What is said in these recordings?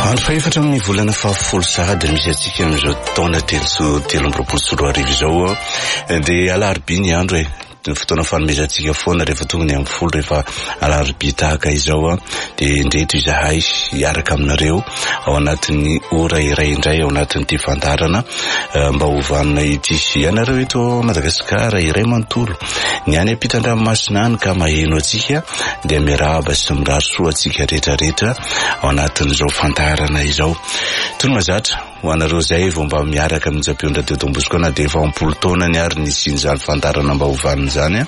Andro efatra amin'ny volana fahafolo sahady misy atsika amin'izao taona telo amby roapolo sy roa arivo izao dia alarobia ny andro ny fotoana fanomezantsika foana rehefa tonga ny amin'ny folo rehefa alarobia tahaka izao dia indreto izahay hiaraka aminareo ao anatin'ny ora iray indray ao anatin'ity fandarana mba hovanona ity ianareo eto Madagasikara iray manontolo ny any ampitan-dranomasina any ka maheno atsika dia miarahaba sy mirary soa atsika rehetrarehetra ao anatin'izao fandarana izao. Toy ny mahazatra ho anareo zay vao mba miaraka amin'ny Japionda teo Dombosiko na dia efa ampolo taona ny ary nisian'izany fandarana mba hovanina izany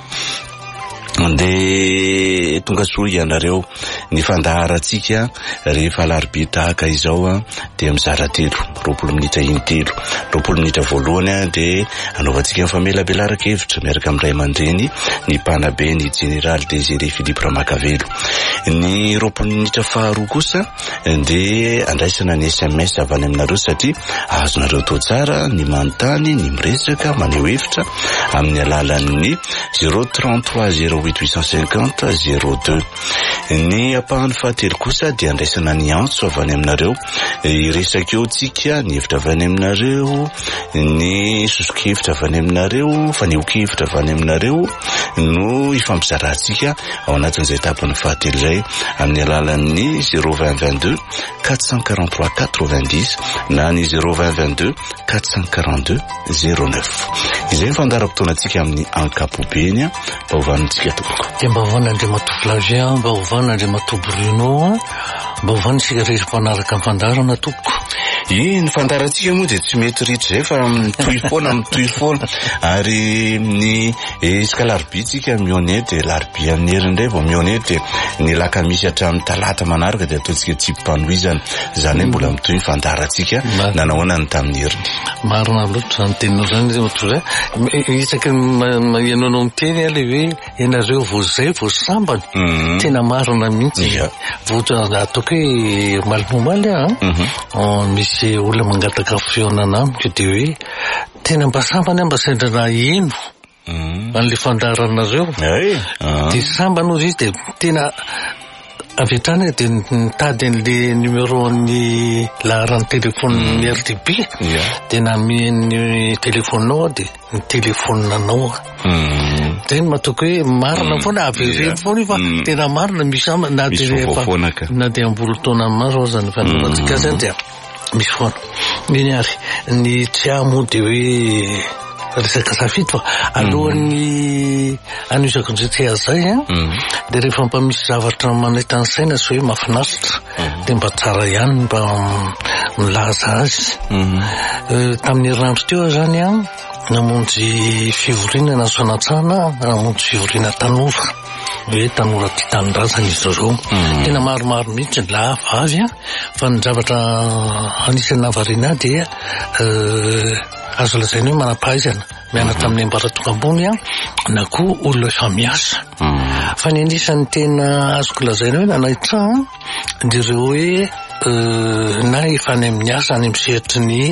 dia tonga soa ianareo ny fandaharantsika rehefa alarobia tahaka izao dia mizara telo, 20 minitra intelo, 20 minitra voalohany dia anaovantsika famelabelaraka hevitra miaraka amin'ny ray aman-dreny ny mpanabe ny Général Désiré Philippe Ramakavelo. Ny 20 minitra faharoa kosa dia andraisana ny SMS avy any aminareo satria azonareo tao tsara ny manontany, ny miresaka, maneho hevitra amin'ny alalan'ny 033 0850 02. Ny ampahany fahatelo kosa dia andraisana ny antso avy any aminareo iresaka eo tsika ny hevitra avy any aminareo, ny sosokevitra avy any aminareo, fanehonkevitra avy any aminareo no ifampizarantsika ao anatin'izay tapany fahatelo izay amin'ny alalan'ny 02022 443 90 na ny 02022 442 09. Izay fandaram-potoanantsika amin'ny ankapobeny mba hovanantsika tompoko. Dia mba hovanana Andriamatoa Flavien, mba hovanana Andriamatoa Bruno, mba hovanana isika rehetra mpanaraka amin'ny fandarana tompoko. Ny fandarantsika moa dia tsy mety rehetra izay fa mitohy foana ary ny isaka larobia tsika mione dia larobia amin'ny heriny indray vao mione dia ny lakamisy hatramin'ny talata manaraka dia ataontsika tsipim-panohizana izany hoe mbola mitohy fandarantsika nanahoana ny tamin'ny heriny. Marina loatra ny teninao izany izy matoa isaka ianao miteny ilay hoe ianareo voazay voasambany tena marina mihitsy ataoko hoe malimomaly misy olona mangataka fihaonana amiko dia hoe tena mba sambany mba sendrana eno an'ilay fandaranareo dia sambany ozy izy dia tena avy hatrany dia nitady an'ilay numéro-ny laharan'ny telefoniny RTP dia nameny telefoninao dia ny telefoninanao dia matoka hoe marina foana avereny foana fa tena marina misy na dia ambolo taona maro zany fanaovantsika zany dia misy foana iny ary ny tsy amo dia hoe resaka safidy fa alohan'ny anisako njetsia zay dia rehefa mba misy zavatra maneta ny saina sy hoe mahafinaritra dia mba tsara ihany mba milaza azy. Tamin'ny herinandro teo zany namonjy fivoriana na Sonatsana, namonjy fivoriana tanora hoe tanora tia tanindrazana izy ireo tena maromaro mihitsy ny lahavavy fa ny zavatra anisany nahavariana dia azo lazaina hoe manam-pahaizana mianatra amin'ny ambaratonga ambony na koa olona efa miasa fa ny anisan'ny tena azoko lazaina hoe nanaitra ndireo hoe na efa any amin'ny asa any amin'ny sehatry ny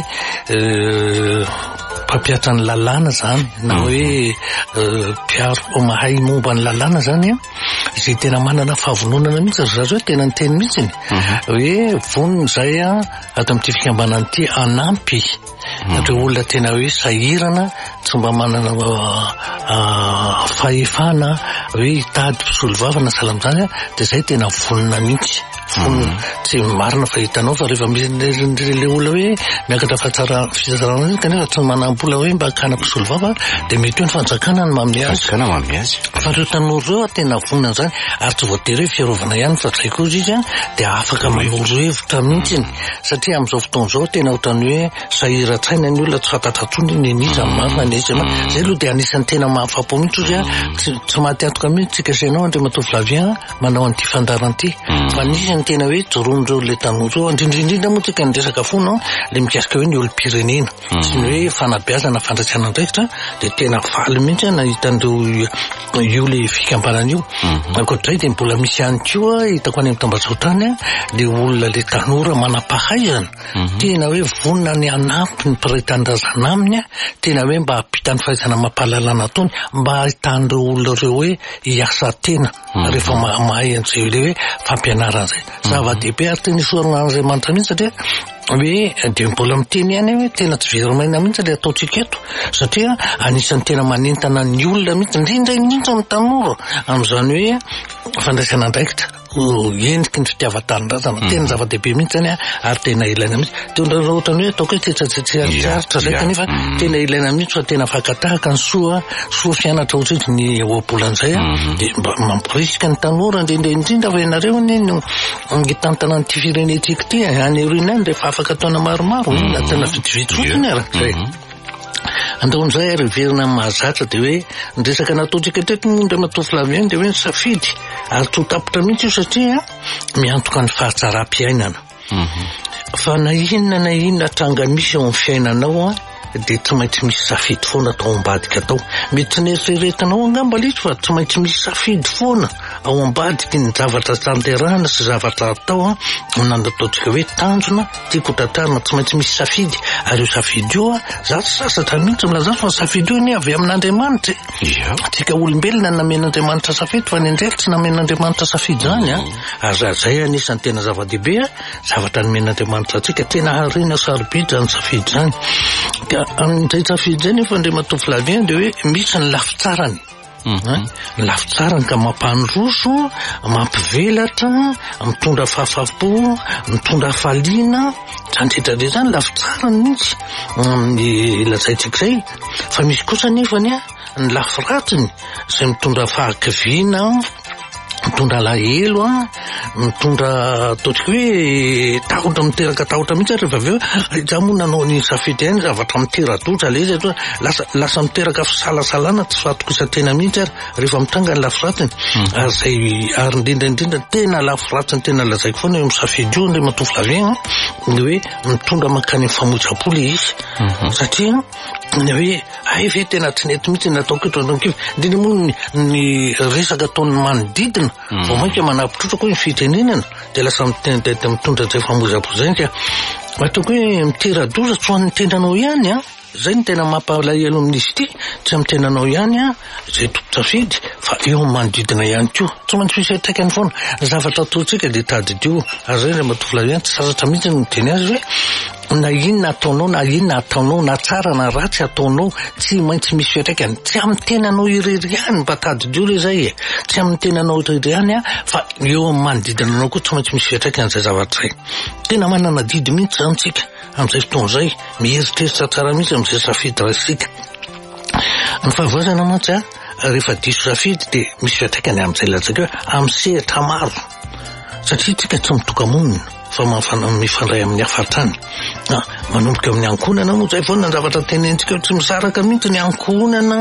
mpampiatra ny lalàna zany na hoe mpiaro mahay momba ny lalàna zany izay tena manana fahavononana mihitsy ry zareo tena ny teny mihitsy hoe vonona zay ato amin'ity fikambanana ity anampy satria olona tena hoe sahirana tsy mba manana fahefana hoe hitady mpisolo vavana salam zany dia zay tena vonona mihitsy tsy marina fa hitanao fa rehefa misy le olona hoe miakatra fahatsara fisarana kanefa tsy manam-bola hoe mba hakana mpisolo vava dia mety hoe ny fanjakana ny mamy azy fa reo tanora reo tena vonona zany ary tsy voatery hoe fiarovana ihany fa zay koa izy dia afaka manoro hevitra mihitsy satria amin'izao fotoana izao tena ohatrany hoe sahira-tsaina ny olona tsy fantatratsony ny anisa marina ny izy zay aloha dia anisan'ny tena mahafapo mihitsy ozy tsy mahatiatoka mihitsy tsika sainao Andriamatoa Flavien manao an'ity fandaran'ity fa nisy tena hoe joron'ireo le tanora indrindrindrindra moa tsika ny resaka fona le mikasika hoe ny olom-pirenena sy ny hoe fanabeazana fandraisana andraikitra dia tena faly mihitsy nahitan'ireo io le fikambanana io ankoatr'izay dia mbola misy ihany koa hitako any amin'ny tambazotrany le olona le tanora manam-pahaizana tena hoe vonona ny anampy ny mpiray-tanindrazana aminy tena hoe mba hampita ny fahaizana mampahalalana tony mba ahitan'ireo olona ireo hoe hiasa tena rehefa mahay an'izay le hoe fampianarana zay zava-dehibe ary teny isoran'Andriamanitra mihitsy satria hoe de mbola miteny ihany hoe tena tsy verimaina mihitsy le ataontsika eto satria anisan'ny tena manentana ny olona mihitsy indrindra ny tanora amin'izany hoe fandraisana andraikitra endriky ny fitiavan-tanindrazana tena zava-dehibe mihitsy zany ary tena ilaina mihitsy tena ohatrany hoe ataoko hoe tetsatsitsaritra zay kanefa tena ilaina mihitsy fa tena fakatahaka ny soa fianatra ohatrany ny oabolan'izay de mba mampirisika ny tanora indrindra fa ianareo ny tantana n'ity firenetsika ity any aoriana any rehefa afaka ataona maromaro na tena vitsivitsy fotsiny arak'izay andaon'izay ary verina mahazatra de hoe ny resaka nataontsika teto ndray matoa Flavien de hoe ny safidy ary tsotapitra mihitsy io satria miantoka ny fahatsaram-piainana fa na inona tranga misy ao amin'ny fiainanao de tsy maintsy misy safidy foana atao ambadika atao mety tsy neritreretanao angamba litro fa tsy maintsy misy safidy foana ao ambadiky ny zavatra tanterahana sy zavatra atao nandataontsika hoe tanjona tiako tantarana tsy maintsy misy safidy ary io safidy io za tsy sasatra mihitsy milaza fa safidy io ny avy amin'Andriamanitra tsika olombelona namen'Andriamanitra safidy fa ny andrely tsy namen'Andriamanitra safidy zany ary zay anisan'ny tena zava-dehibe zavatra nomen'Andriamanitra tsika tena harina sarobidy zany safidy zany ka amin'izay safidy zay nefa ndray matoa Flavien de hoe misy ny lafitsarany ny lafitsarany ka mampandroso mampivelatra mitondra fahafaham-po mitondra faliana zandredrandre zany lafitsarany mihitsy ny lazaitsika zay fa misy kosa nefany ny lafiratsiny izay mitondra fahakiviana mitondra lahelo mitondra ataontsika hoe tahotra miteraka tahotra mihitsy rehefa avy eo za moa nanao ny safidy ihany zavatra mitera-doja le izy lasa miteraka fisalasalana tsy fahatokisantena mihitsy ary rehefa mitranga ny lafiratsiny ary indrindra tena lafiratsiny tena lazaiko foana eo misafidy io ndray matoa Flavien ny hoe mitondra mankany amin'ny famonjam-po le izy satria ny hoe ay ve tena tsy nety mihitsy nataoko eto andronkivo indrindra moa ny resaka ataon'ny manodidina vao mainka manapitrotrako hoe ny fitenenana de lasa mitondra zay famonjam-po zay ka ataoko hoe mitera-doza tsy ho an'ny tendanao ihany zay ny tena mampalahelo amin'izy ity tsy amin'ny tenanao ihany zay tompo-safidy fa eo amin'ny manodidina ihany koa tsy maintsy misy traikany foana zavatra ataontsika de tadidio ary zay ray matoa Flavien tsy sasatra mihitsy ny teny azy hoe na inona ataonao na inona ataonao na tsara na ratsy ataonao tsy maintsy misy fiatraikany tsy amin'ny tenanao irery ihany mba tadidio re zay tsy amin'ny tenanao irery ihany fa eo amin'ny manodidina anao koa tsy maintsy misy fiatraikany zay zavatra zay tena manana didy mihitsy zantsika amin'izay fotoan'izay mieritreritra tsara mihitsy amin'izay safidy raisika ny fahavazana mantsy rehefa diso safidy de misy fiatraikany amin'izay latsaka hoe amin'ny sehatra maro satria tsika tsy mitoka-monina fa mifandray amin'ny hafatrany manomboka amin'ny ankonana moa zay foana ny zavatra tenentsika tsy misaraka mihitsy ny ankonana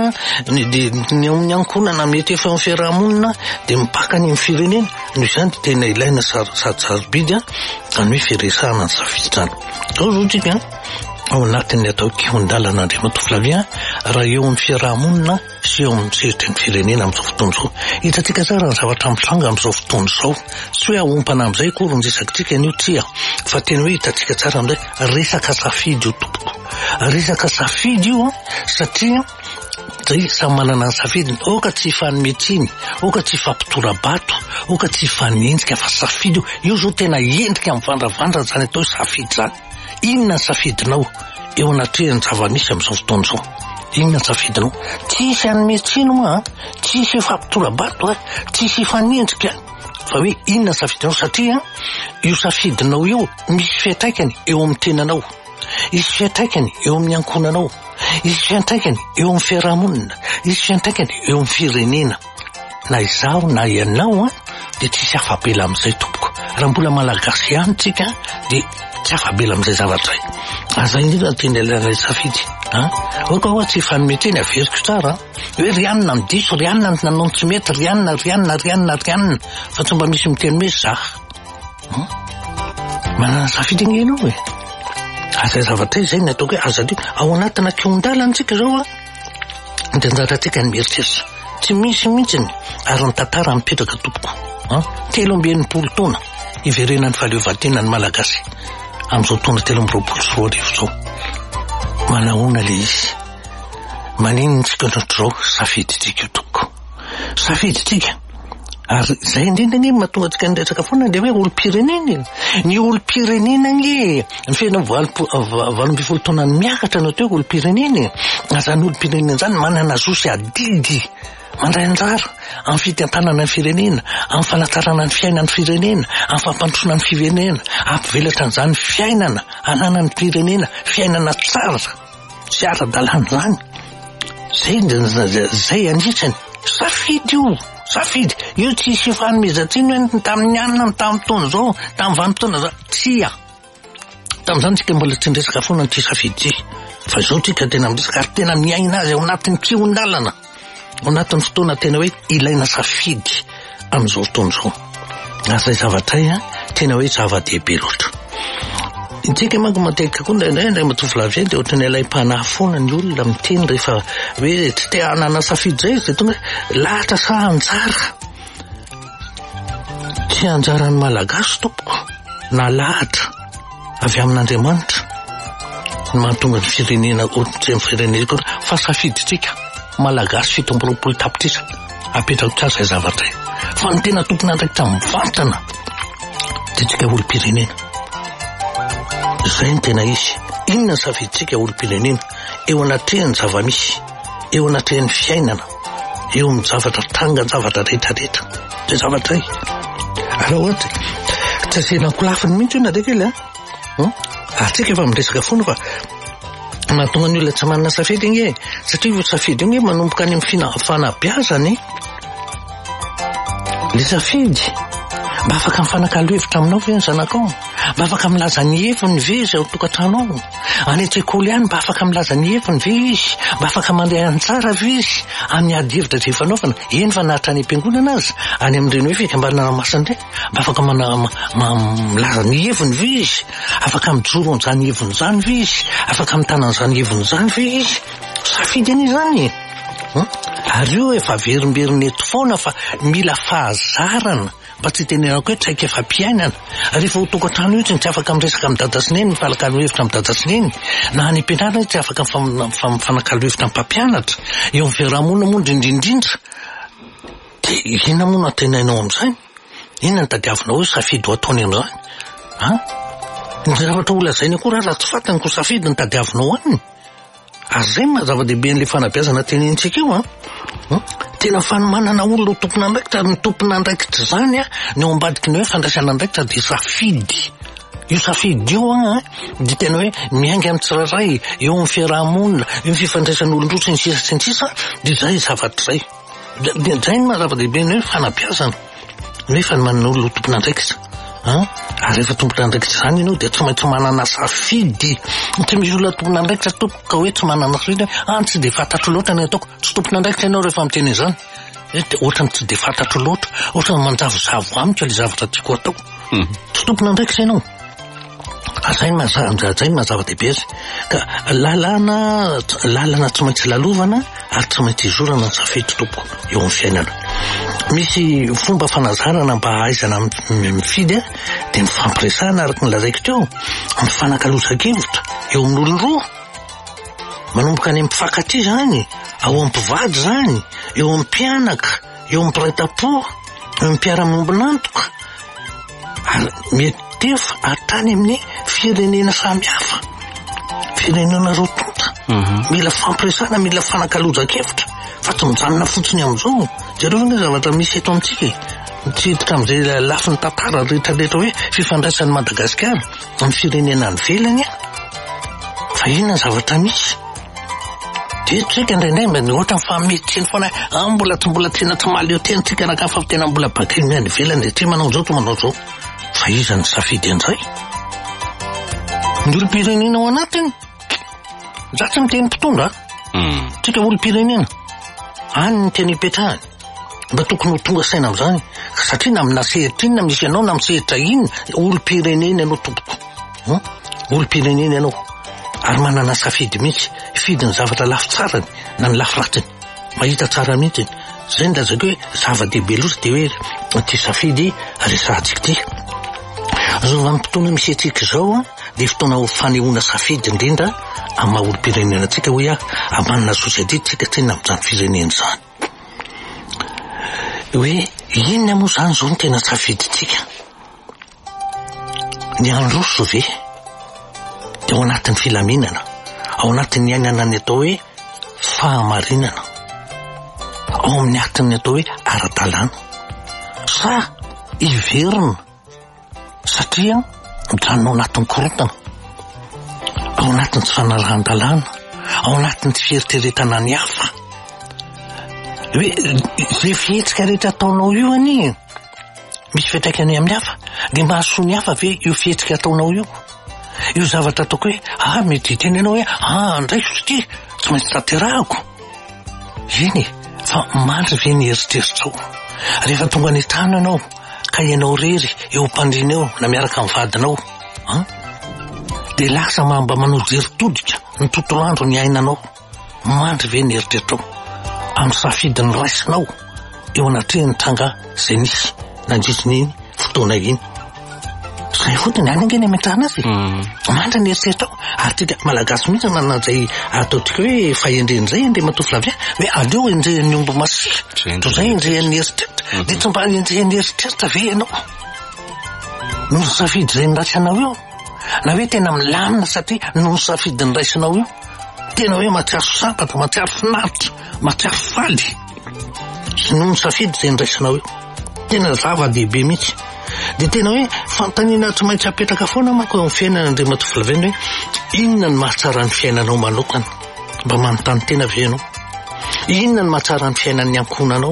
ny amin'ny ankonana mety efa amin'ny fiarahamonina de mipaka ny firenena noho izany de tena ilaina sady sarobidy zany hoe firesahana ny safidy zany ao zao tsika ao anatin'ny atao kihondalana ndray matoa Flavien raha eo amin'ny fiarahamonina sy eo amin'ny seritry ny firenena amin'izao fotoana izao hitantsika tsara ny zavatra mitranga amin'izao fotoana izao tsy hoe ahompana amin'izay kory ny resakitsika anio tsia fa tena hoe hitantsika tsara amin'izay resaka safidy io tompoko resaka safidy io satria zay samy manana ny safidiny oka tsy hifanimetsiny oka tsy hifampitora-bato oka tsy hifanenjika fa safidy io zao tena endrika amin'ny vandravandra zany atao safidy zany inona ny safidinao eo anatrehany zava-misy amin'izao fotoana izao inona ny safidinao tsy hisy hanometsino tsy hisy hifampitora-bato tsy hisy hifanenjika fa hoe inona ny safidinao satria io safidinao io misy fiantraikany eo amin'ny tenanao misy fiantraikany eo amin'ny ankonanao misy fiantraikany eo amin'ny fiarahamonina misy fiantraikany eo amin'ny firenena na izaho na ianao de tsy hisy afabela amin'izay tompoko raha mbola malagasy ihany tsika de tsy afabela amin'izay zavatra zay aza indrindra tena ilana safidy oka hoe tsy hifanimetseny averiko tsara hoe rianina ny diso rianina ny nanao tsy mety rianina fa tsy mba misy miteny hoe zah manana safidy angenao azay zavatra izay ny ataoko hoe azadio ao anatina kihondalanatsika zao de anjaratsika ny mieritreritra tsy misy mihitsiny ary ny tantara mipetraka tompoko 13 taona iverenany fahaleovantena ny malagasy amin'izao taona 13 zao manahoana le izy maninona tsika ndraotra zao safidy tsika io tompoko safidy tsika Ary zay indrindra ny mahatonga antsika niresaka foana dia hoe olom-pirenena. Ny olom-pirenena ny fena valom-pifolo taona miakatra no teo olom-pirenena. Zany olom-pirenena zany manana zosy adidy mandray anjara amin'ny fitantanana ny firenena, amin'ny fanatarana ny fiainana ny firenena, amin'ny fampandrosoana ny firenena, ampivelatra an'izany fiainana anana ny firenena, fiainana tsara sy ara-dalàna zany. Zay anisany safidy io. Safidy io tsy hisy fanomezantsiny hoe tamin'ny anina tamin'ny taona zao, tamin'ny vanim-potoana zao, tsia tamin'izany tsika mbola tsy niresaka foana ny ty safidy ty. Fa zao tsika tena miresaka ary tena miaina azy ao anatin'ny kion-dalana, ao anatin'ny fotoana tena hoe ilaina safidy amin'izao fotoana zao. Zay zavatra tena hoe zava-dehibe loatra. Tsika manko matetika koa ndray matovy dia ohatran'ny alaim-panahy foana ny olona miteny rehefa hoe tsy te hanana safidy zay dia tonga lahatra sa anjara. Tsy anjaran'ny malagasy tompoko na lahatra avy amin'Andriamanitra ny mahatonga ny firenena ohatsy amin'ny firenena koa fa safiditsika malagasy 70 tapitrisa apetrako tsara izay zavatra. Fa ny tena tompona andraikitra mivantana dia tsika olom-pirenena. Zay ny tena izy. Inona safiditsika olom-pirenena? Eo anatrehan'ny zava-misy, eo anatrehan'ny fiainana, eo amin'ny zavatra tanga, zavatra rehetrarehetra. Zay zavatra io. Raha ohatra tsy asenako lafiny mihitsy io na dia kely tsika efa miresaka foana fa mahatonga ny olona tsy manana safidy igny satria io safidy io manomboka any amin'ny fanabeazany. Le safidy mba afaka mifanakalo hevitra aminao ve ny zanakao? Mba afaka milaza ny heviny ve izy ao tokantrano ao? Any an-tsekoly ihany mba afaka milaza ny heviny ve izy? Mba afaka mandray anjara ve izy amin'ny ady hevitra izay fanaovana? Eny fa nahatra any am-piangonana azy, any amin'ireny hoe fikambanana masina ireny, mba afaka milaza ny heviny ve izy? Afaka mijoro an'izany heviny izany ve izy? Afaka mitana an'izany heviny izany ve izy? Safidy any izany. Ary io efa verimberiny eto foana fa mila fahazarana mba tsy tenenako hoe traika efa mpiainana. Rehefa ho tokantrano io tsy afaka miresaka amin'ny dada sy neny, mifanakalo hevitra amin'ny dada sy neny, na any am-pianarana tsy afaka mifanakalo hevitra amin'ny mpampianatra. Eo amin'ny fiarahamonina moa indrindrindrindra dia inona moa no atenainao amin'izany? Inona ny tadiavinao hoe safidy ho ataony amin'izany? Ny zavatra ho lazainy akory raha tsy fantany ko safidy ny tadiavinao aminy. Ary zay mazava-dehibe n'ilay fanabeazana tenentsika io tena fanomanana olona ho tompona andraikitra, ny tompona andraikitra zany ny ao ambadiky ny hoe fandraisana andraikitra dia safidy. Io safidy io dia tena hoe miainga amin'ny tsirairay eo amin'ny fiarahamonina, eo amin'ny fifandraisana olon-droa sy ny sisa dia zay zavatra zay. Zay ny mazava-dehibe ny hoe fanabeazana, ny hoe fanomanana olona ho tompona andraikitra. Ary rehefa tompona andraikitra zany ianao dia tsy maintsy manana safidy. Tsy misy olona tompona andraikitra tompoko ka hoe tsy manana safidy tsy dia fantatro loatra ny ataoko. Tsy tompona andraikitra ianao rehefa miteny izany dia ohatrany tsy dia fantatro loatra, ohatrany manjavozavo amiko ilay zavatra tiako ataoko. Tsy tompona andraikitra ianao. Zay ny mazava-dehibe azy. Ka lalana tsy maintsy lalovana ary tsy maintsy izorana ny safidy tompoko eo amin'ny fiainana. Misy fomba fanazarana mba hahaizana mifidy dia ny fampiresahana araka ny lazaiko teo, amin'ny fanakalozan-kevitra eo amin'ny olon-droa, manomboka any amin'ny mpifankatia zany, ao amin'ny mpivady zany, eo amin'ny mpianaka, eo amin'ny mpiray-tam-po, eo amin'ny mpiara-miombonantoka, ary mety efa hatrany amin'ny firenena samihafa, firenena rotonta. Mila fampiresahana, mila fanakalozan-kevitra, fa tsy mijanona fotsiny amin'izao. Jereo ny zavatra misy eto amintsika mitsidika amin'izay lafin'ny tantara rehetrarehetra hoe fifandraisan'ny Madagasikara amin'ny firenena any ivelany fa inona zavatra misy. Dia tsika indraindray mba ohatra mifametitsiny foana mbola tena tsy maly eo tena tsika raha fa tena mbola bakeny any ivelany dia tsy manao zao to manao zao. Fa iza ny safidy an'izay? Ny olom-pirenena ao anatiny zatsy miteny mpitondra tsika olom-pirenena any ny teny ipetrahany mba tokony ho tonga saina amin'izany satria na amina sehitra iny na misy ianao na amin'ny sehitra iny olom-pirenena ianao tompoko, olom-pirenena ianao ary manana safidy mihitsy fidy ny zavatra lafy tsarany na ny lafy ratiny mahita tsara mihitsy. Zay ny lazako hoe zava-dehibe loatra dia hoe ty safidy resahantsika ty. Zao vanim-potoana misy antsika izao dia fotoana fanehoana safidy indrindra amin'ny maha olom-pirenena antsika hoe hamanana sosiality tsika tena amin'izany firenena izany. hoe inona moa zany zao ny tena safiditsika? Ny androso ve? Dia ao anatin'ny filaminana, ao anatin'ny ainana ny atao hoe fahamarinana, ao amin'ny atin'ny atao hoe ara-dalàna, sa iverina satria mijanona ao anatin'ny korontana, ao anatin'ny tsy fanarahan-dalàna, ao anatin'ny tsy fieritreretana ny hafa. Hoe zay fihetsika rehetra ataonao io ani misy fiantraikany amin'ny hafa, dia mahasoa ny hafa ve io fihetsika ataonao io? Io zavatra ataoko hoe mety tena ianao hoe andraiso satria tsy maintsy tanterahako. Eny fa mandry ve ny eritreritrao? Rehefa tonga ny tana anao ka ianao rery eo am-pandriana eo na miaraka amin'ny vadinao, dia lasa mba manojery-todika ny tontolo andro ny ainanao. Mandry ve ny eritreritrao amin'ny safidiny raisinao eo anatrehany tranga izay nisy nandritrin'iny fotoana iny? Zay fotony any angeny ametrahana azy. Mandry ny eritreritrao. Ary tika malagasy mihitsy manana izay ataontsika hoe fahendren'izay indray matofilavia hoe aleo endrehan'ny omby masika to zay endrehan'ny eritreritra. Dia tsy mba endrehan'ny eritreritra ve ianao no ny safidy izay niraisanao io? Na hoe tena milamina satria no ny safidy niraisanao io tena hoe matsiaro sambatra, matsiaro finaritra, matsiaro faly, sy no ny safidy izay niraisanao io tena zava-dehibe mihitsy. Dia tena hoe fantaniana tsy maintsy apetraka foana manko amin'ny fiainana indray matofilavena hoe inona ny mahatsara ny fiainanao manokana, mba manontany tena ve ianao? Inona ny mahatsara ny fiainan'ny ankohonanao?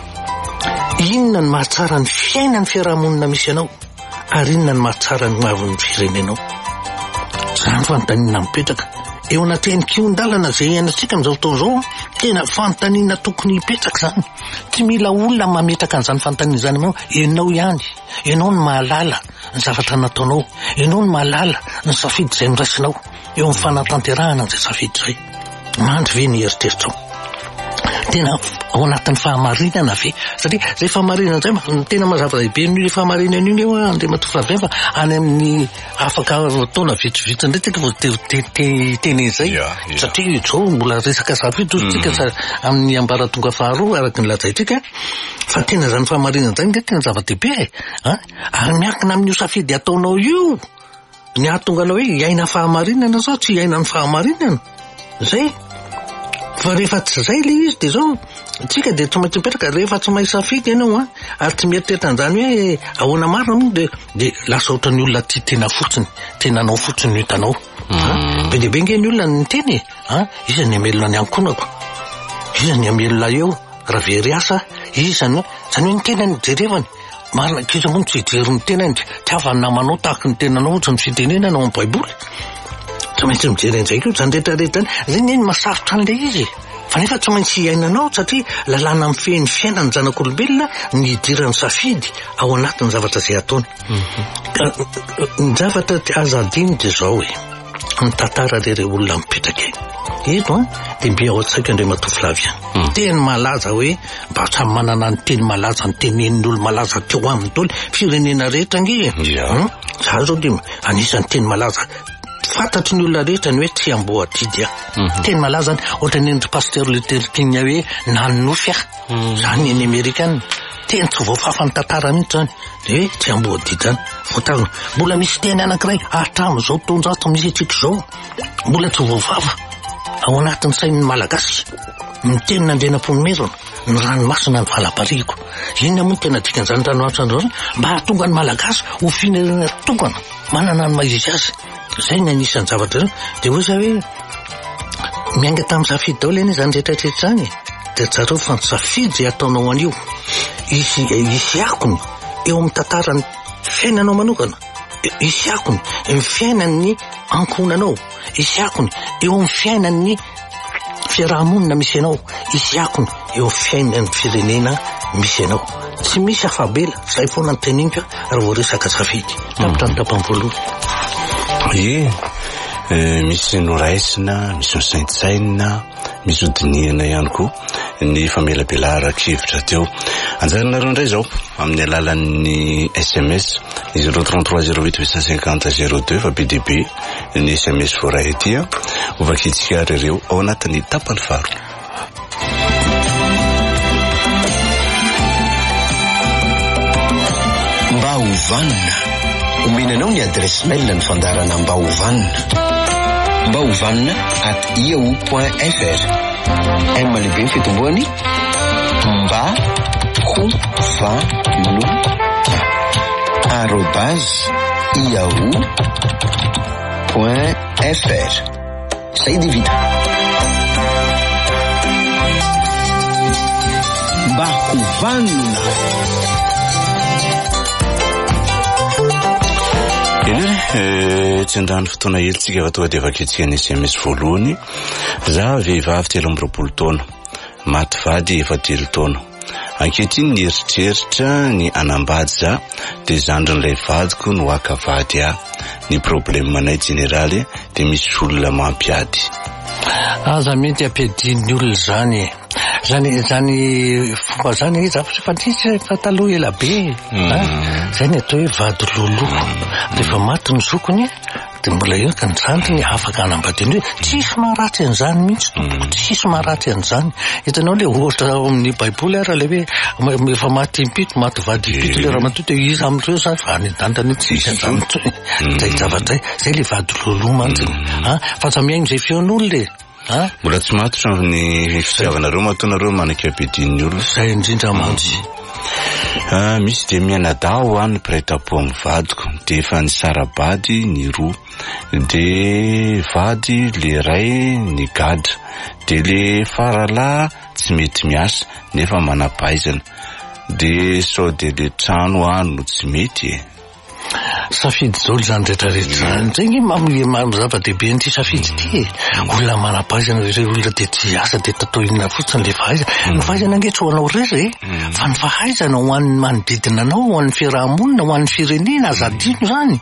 Inona ny mahatsara ny fiainan'ny fiarahamonina misy ianao? Ary inona ny mahatsara ny mahavon'ny firenenao? Zany fantaniana mipetraka eo anatin'ny kion-dalana izay iainantsika amin'izao fotoana izao. Tena fantaniana tokony hipetraka zany. Tsy mila olona mametraka an'izany fantaniana izany aminao. Ianao ihany, ianao ny mahalala ny zavatra nataonao, ianao ny mahalala ny safidy izay niraisinao eo amin'ny fanatanterahana an'izay safidy izay. Mandry ve ny eritreritrao? Tena ao anatin'ny fahamarinana ve? Satria zay fahamarinana izay tena mazava lehibe ny fahamarinana iny eo andray matofilavia fa any amin'ny afaka taona vitsivitsy indray tika vao teny izay. Satria izao mbola resaka safidy tsika amin'ny ambaratonga faharoa araka ny lazaitsika fa tena zany fahamarinana izay nge tena zava-dehibe. Ary miankina amin'io safidy ataonao io ny ahatonga anao hoe iaina fahamarinana sao tsy iaina ny fahamarinana zay. Fa rehefa tsy zay le izy dia zao tsika dia tsy maintsy mipetraka. Rehefa tsy mahay safidy ianao ary tsy mieritreritra an'izany hoe ahoana marina moa dia lasa ohatran'ny olona tia tena fotsiny, tenanao fotsiny no hitanao. Be dia be nge ny olona ny teny iza ny amelona ny ankonako, iza ny amelona eo raha very asa, izany hoe ny tena ny jerevany marina kiza moa tsy hijery ny tenany tsy avany namanao tahaka ny tenanao ohatrany fitenena ao amin'ny baiboly. Tsy maintsy mijery an'izay koa zany rehetrarehetra zany ny masarotra an'ilay izy. Fa nefa tsy maintsy iainanao satria lalàna mifehy ny fiainany zanak'olombelona ny idiran'ny safidy ao anatin'ny zavatra izay ataony. Ny zavatra azo adino dia zao hoe ny tantara ireo olona mipetraka eto dia mbe ao an-tsaiko indray matofilavia. Teny malaza hoe mba samy manana ny teny malaza, ny tenenin'ny olo malaza teo amin'ny toly firenena rehetra nge. Za zao dia anisan'ny teny malaza fantatry ny olona rehetra ny hoe tsy amboadidy teny malaza ny ohatra ny endry pasteur Luther King hoe nanofy zany ny Amerikanina teny tsy voafafa ny tantara mihitsy zany dia hoe tsy amboadidy zany. Voatazona mbola misy teny anankiray hatramin'izao taonjato misy antsika izao mbola tsy voafafa ao anatin'ny sain'ny malagasy, ny teny nandrenam-ponomerona ny ranomasina ny valapariako. Inona moa tena dikan'izany ranomasina zany? Mba hahatonga ny malagasy ho firenena tokana manana ny mahizy azy. Zay ny anisan'ny zavatra zao. Dia hoe zao hoe miainga tamin'ny safidy daholo eny izany rehetrarehetra zany dia zareo fa ny safidy izay ataonao an'io isy akony eo amin'ny tantarany fiainanao manokana, isy akony ny fiainan'ny ankohonanao, isy akony eo amin'ny fiainan'ny fiarahamonina misy ianao, isy akony eo amin'ny fiainan'ny firenena misy ianao. Tsy misy afabela zay foana ny teninka raha vao resaka safidy tapitra ny tapany voalohany. Misy noraisina, misy nosaintsaina, misy hodinihana ihany koa ny famelabela arak-hevitra teo. Anjaranareo indray zao amin'ny alalan'ny SMS 03308 fa be dia be ny SMS voaray ety ovakitsika ireo ao anatin'ny tapany faro. Mbahovanina. Omenanao ny adresy mail ny fandarana Mbahovanina. Mbahovanina@yahoo.fr. M lehibe ny fitomboany @yahoo.fr. Zay dia vita. Mbahovanina. Tsy andany fotoana hely tsika fa tonga dia vaketsika ny SMS voalohany. Za vehivavy 13 taona, maty vady 7 taona. Ankehitriny ny eritreritra ny anambady za dia zandrin'ilay vadiko no aka vady aho. Ny problemanay generaly dia misy olona mampiady. Aza mety ampiadin'ny olona zany fomba zany fa taloha ela be. Zay ny atao hoe vady lolo. Rehefa maty ny zokony dia mbola eo ka ny zandriny afaka anambadiany hoe tsisy maharatsy an'izany mihitsy tompoko, tsisy maharatsy an'izany. Hitanao le ohatra ao amin'ny baiboly ara le hoe efa maty impito, maty vady impito le raha matoa dia izy amin'ireo zany fa any an-dandany tsisy an'izany zay zavatra zay le vady lolo mantsy. Fa tsy miaino izay feon'olo le. Mbola tsy matotra ny fitiavanareo matonareo manakapedin'ny olona. Zay indrindra mantsy. Misy dia mianadao any prêt-à-pot amin'ny vadiko dia efa ny sarabady ny roa dia vady le ray ny gadra dia le faralahy tsy mety miasa nefa manampahaizana dia sao dia le trano any no tsy mety. Safidy zao zany rehetrarehetra zany. Zay ny zava-dehibe n'ity safidy ity. Olona manampahaizana ireo olona dia tsy asa dia tatao inona fotsiny le fahaizana. Ny fahaizana ange tsy ho anao irery fa ny fahaizana ho an'ny manodidina anao, ho an'ny fiarahamonina, ho an'ny firenena azadino zany.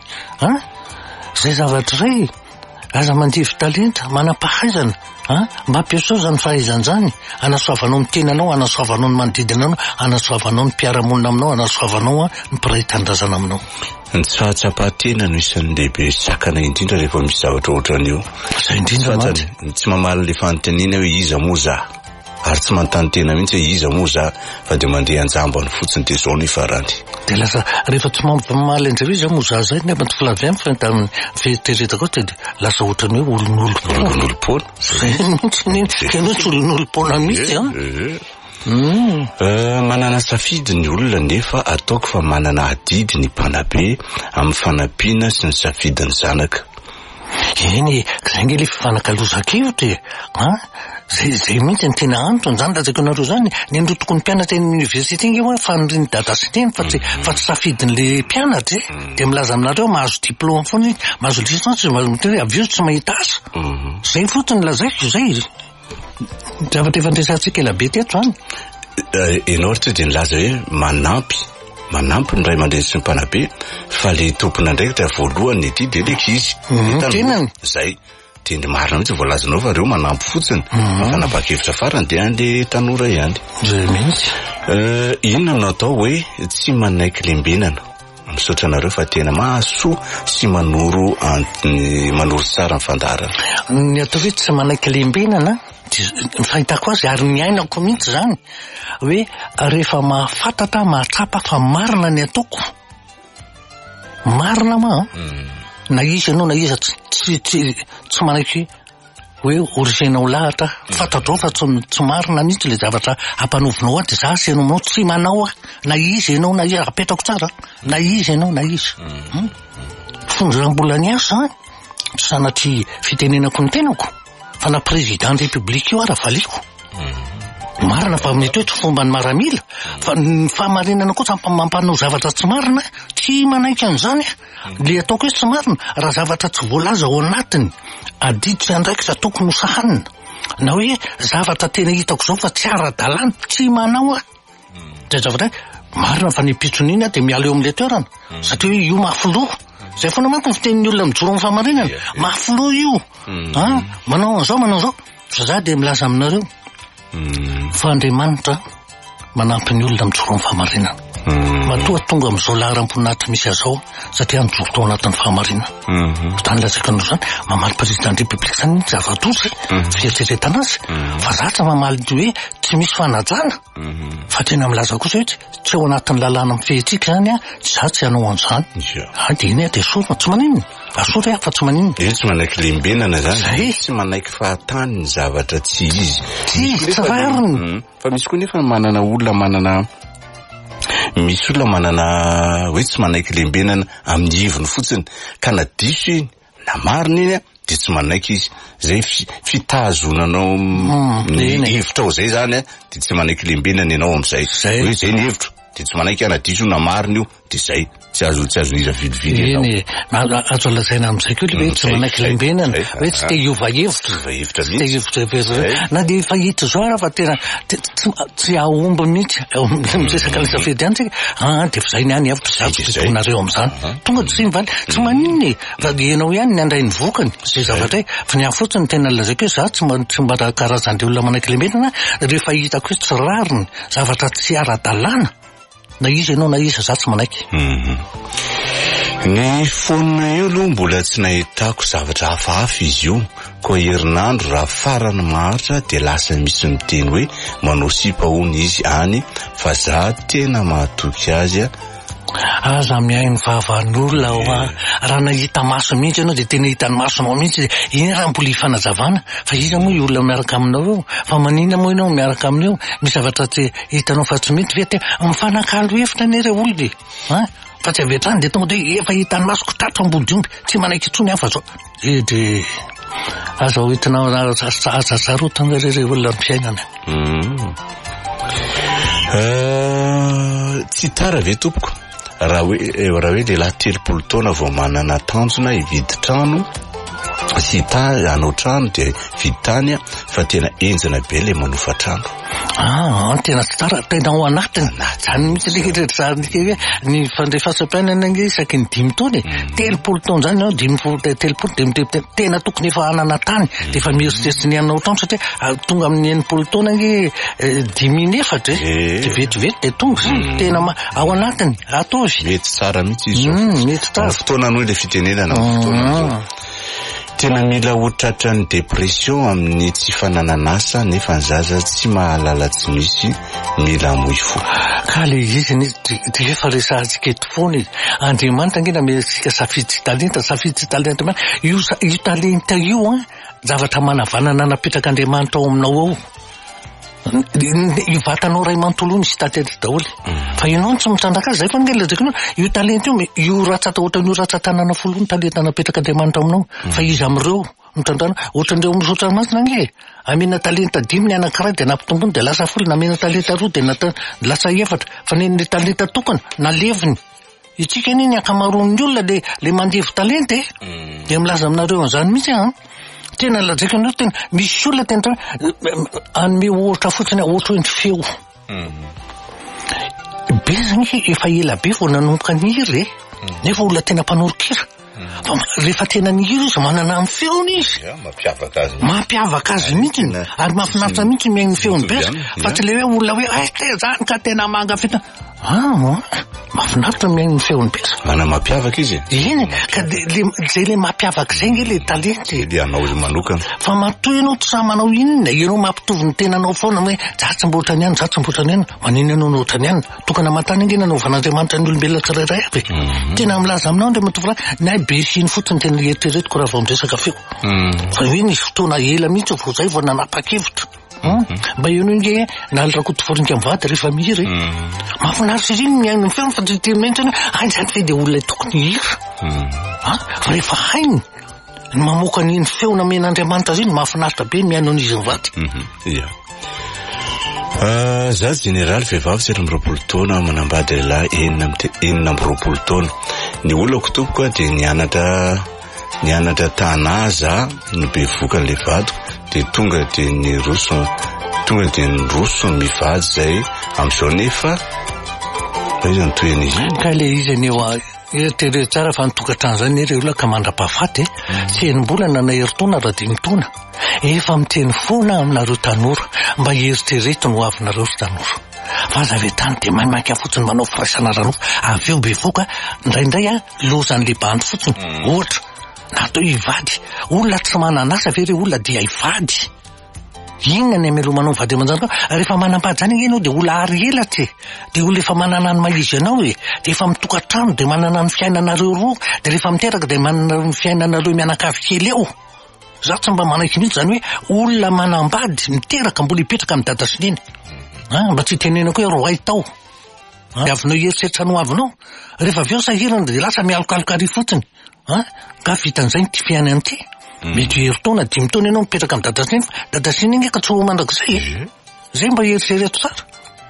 Zay zavatra zay. Aza mandivy talenta, manam-pahaizana. Mba ampiasao zany fahaizan'izany. Anasoavanao ny tenanao, anasoavanao ny manodidina anao, anasoavanao ny mpiaramonina aminao, anasoavanao ny mpiray tandrazana aminao. Ny tsy fahatsapatena no isan'ny lehibe sakana indrindra rehefa misy zavatra ohatran'io. Zay indrindra mantsy. Tsy mamaly le fanontaniana hoe iza moa za. Ary tsy manontany tena mihitsy hoe iza moa za fa dia mandeha anjambany fotsiny dia zao ny farany. Dia lasa rehefa tsy mamaly an'izay hoe iza moa za zay nefa tsy filavy amin'ny fahitany fieritreretako dia lasa ohatrany hoe olon'olom-pona. Olon'olom-pona. Zay mihitsy tena tsy olon'olom-pona mihitsy. Manana safidy ny olona nefa ataoko fa manana adidy ny mpanabe amin'ny fanampiana sy ny safidiny zanaka. Eny, zay nge le fifanankalozan-kevitra zay mihitsy ny tena antony zany lazako anareo zany ny androtoko ny mpianatra eny université nge hoe faniriny dada sy teny fa tsy safidin'le mpianatra dia milaza aminareo mahazo diplôme foana mahazo licence avy eo tsy mahita asa. Zay fotsiny lazaiko zay zavatra efa ndresantsika ela be teto zany. Ianao ohatra dia nilaza hoe manampy ny ray aman-dreny sy ny mpanabe fa le tompona ndraiky dia voalohany ity dia le kizy tenany zay dia ny marina mihitsy voalazanao fa reo manampy fotsiny fanapakevitra farany dia an'le tanora ihany. Zay mihitsy. Inona no atao hoe tsy manaiky lembenana misaotra anareo fa tena mahasoa sy manoro tsara ny fandarana. Ny atao hoe tsy manaiky lembenana ny fahitako azy ary ny ainako mihitsy zany hoe rehefa mahafantatra mahatsapa fa marina ny ataoko marina na izy ianao na izy tsy manaiky hoe orisenao lahatra fantatrao fa tsy marina mihitsy le zavatra hampanovinao aho dia za sy ianao tsy manao na izy ianao na izy apetako tsara na izy ianao na izy fondram-bola ny asa zany tsy sanatry fitenenako ny tenako fa na président république io ara valiko marina fa mety hoe tsy fomba ny maramila fa ny fahamarinana koa mampanao zavatra tsy marina tsy manaiky an'izany le ataoko hoe tsy marina raha zavatra tsy voalaza ao anatiny adiditra andraikitra tokony hosahanina na hoe zavatra tena hitako zao fa tsy ara-dalàna tsy manao dia zavatra marina fa ny pitsonina dia miala eo amin'ilay toerana satria hoe io mahafoloha zay foana manko ny fitenin'ny olona mijoro amin'ny fahamarinana mahafoloha io manao an'izao fa za dia milaza aminareo fa Andriamanitra manampy ny olona mijoro amin'ny fahamarinana matoa tonga amin'izao laharam-poninahitra misy azao satria mijoro tao anatin'ny fahamarinana zany lazaiko anao zany mamaly président république zany zava-doza fieritreretana azy fa za tsy mamaly hoe tsy tsy misy fanajana fa tena milaza kosa hoe tsy ao anatin'ny lalàna mifehitsika zany za tsy hanao an'izany de iny de sorona tsy maninona asora fa tsy maninona tsy manaiky lembenana zany tsy manaiky fahatany ny zavatra tsy izy tsy rariny fa misy koa nefa manana olona hoe tsy manaiky lembenana amin'ny hivony fotsiny ka na diso iny na marina iny de tsy manaiky izy zay fitazonanao ny hevitra ao zay zany de tsy manaiky lembenana ianao am'izay hoe zay ny hevitro de tsy manaiky anadiso na marina io de zay tsy azo iza vilivily eny azo lazaina am'izay koa le hoe tsy manaiky lembenana hoe tsy te hiova hevitra na de efa hita zao ara fa tena tsy ahomba mihitsy misesaka ny safidy any tsika de fa zay ny any hevitra zatonareo am'izany tonga tsy mivaly tsy maninona fa ianao ihany ny andray ny vokany zay zavatra fa ny afotsiny tena lazaiko hoe za tsy mba karazan'ireo olona manaiky lembenana rehefa hitako hoe tsy rariny zavatra tsy ara-dalàna na izy ianao na izy za tsy manaiky ny fonina io aloha mbola tsy nahitako zavatra hafahafa izy io koa herinandro raha farany maharitra de lasa misy miteny hoe manao sipaony izy any fa za tena mahatoky azy aza miainy vavan'olona raha nahita maso mihitsy ianao de tena hitany masonao mihitsy iny raha mbola hifanazavana fa izy moa olona miaraka aminao eo fa manina moa ianao miaraka aminao misy zavatra tsy hitanao fa tsy mety ve mifanakalo hevitra ny ireo olona fa tsy avetrany de tonga de efa hitany masoko tratra ambodiomby tsy manaiky itsony hafa zao de aza hitanao aza sarotana ireo olona mpiainana tsy tara ve tompoko raha hoe lehilahy 30 taona vao manana tanjona hividy trano sy hanao trano de vitany fa tena enjana be le manofa trano tena tsara tena ao anatiny zany mihitsy le ny fandrefasam-piainana isaky ny 5 taona 30 taona zany 30 de tena tokony efa hanana tany de efa mieritseritsy ny anao trano satria tonga amin'ny 90 taona 10 de vetivety de tonga tena ao anatiny ataovy mety tsara mihitsy izy mety tsara fotoana anohy le fitenenana fotoana tena mila hotratra ny depression amin'ny tsy fanananasa nefa ny zaza tsy mahalala tsy misy mila amoy fo ka le izy de efa resahantsika eto foana izy Andriamanitra angena mesika safidy talenta io talenta io zavatra manavanana napetraka Andriamanitra ao aminao ao io vatanao ray mantolony sy tatetra daholo fa ianao tsy mitsandraka azy zay fa ngela zay io talenta io ratsata ohatrany io ratsatanana folony talenta napetraka Andriamanitra aminao fa izy amreo mitandrana ohatran'ireo misotra masina nge amena talenta 5 ny anankiray de nampitombony de lasa folo na amena talenta 2 de lasa 4 fa ny talenta tokony naleviny itsika niny akamaroan'ny olona le mandevy talenta de milaza aminareo an'izany mihitsy tena lazaiko anao tena misy olona tena anome ohatra fotsiny ohatra hoe feo be zany efa ela be vao nanomboka ny hira nefa olona tena mpanorokira fa rehefa tena ny hira izy manana amin'ny feony izy mampiavaka azy mihitsy ary mahafinaritra mihitsy miaigny feony be fa tsy le hoe olona hoe zany ka tena mangafita mahafinaritra miaigny feony be mana mampiavaka izy iny ka zay le mampiavaka zay nge le talenty de anao manokana fa matoy ianao tsy sa manao inona ianao mampitovy ny tenanao foana hoe zatsimboatra ny any manina anao nohatra ny any tokana matany ingena novan'Andriamanitra ny olombelona tsirairay aby tena milaza aminao ndre matovy na be siny fotsiny tena eritreretiko raha vao miresaka feo fa hoe nisy fotoana ela mihitsy vao zay vao nanapa-kevitra mba ianao nge nalirakoto forinka mivady rehefa mihiry mahafinaritra izy iny miaigny feony fa ty menitra zany fe de olona tokony hira rehefa hainy ny mamoaka nyny feona men'Andriamanitra ziny mahafinaritra be miainao n'izy mivady za général vehivavy 20 taona manambady lehilahy 40 taona ny olako tompoko de nianatra tanaza no be vokany le vadiko de tonga de nyroso mivady zay am'izao nefa izy ntoeny izy ka le izy aneo eritrereto tsara fa nitokatrano zany ireo olona ka mandrapahafady tsy enim-bolana na herintaona raha 5 taona efa miteny foana aminareo tanora mba eritrereto no avinareo ry tanora fa aza ve tany de maimaika fotsiny manao firaisana rano avy eo be voka indraindray lozan'le bandy fotsiny ohatra natao hivady olona tsy mananasa ve re olona dia hivady Inona ny amelomanao vady aman-jany koa rehefa manam-pady zany ianao de ola ary elatry de ola efa manana ny maizy anao de efa mitokantrano de manana ny fiainanareo roa de rehefa miteraka de manana ny fiainanareo mianakavy kely eo. Za tsy mba manaiky mihitsy zany hoe olona manambady miteraka mbola hipetraka amin'ny dada sy neny. Mba tsy tenenako hoe roay tao. Avinao eritreritra no avinao rehefa avy eo sahirana de lasa mialokaloka ary fotsiny. Ka vitan'izay ny ty fiainany ty. Mety heritaona 5 taona ianao mipetraka amin'ny dada sy neny fa dada sy neny ka tsy ho mandrakizay. Zay mba eritrereto tsara.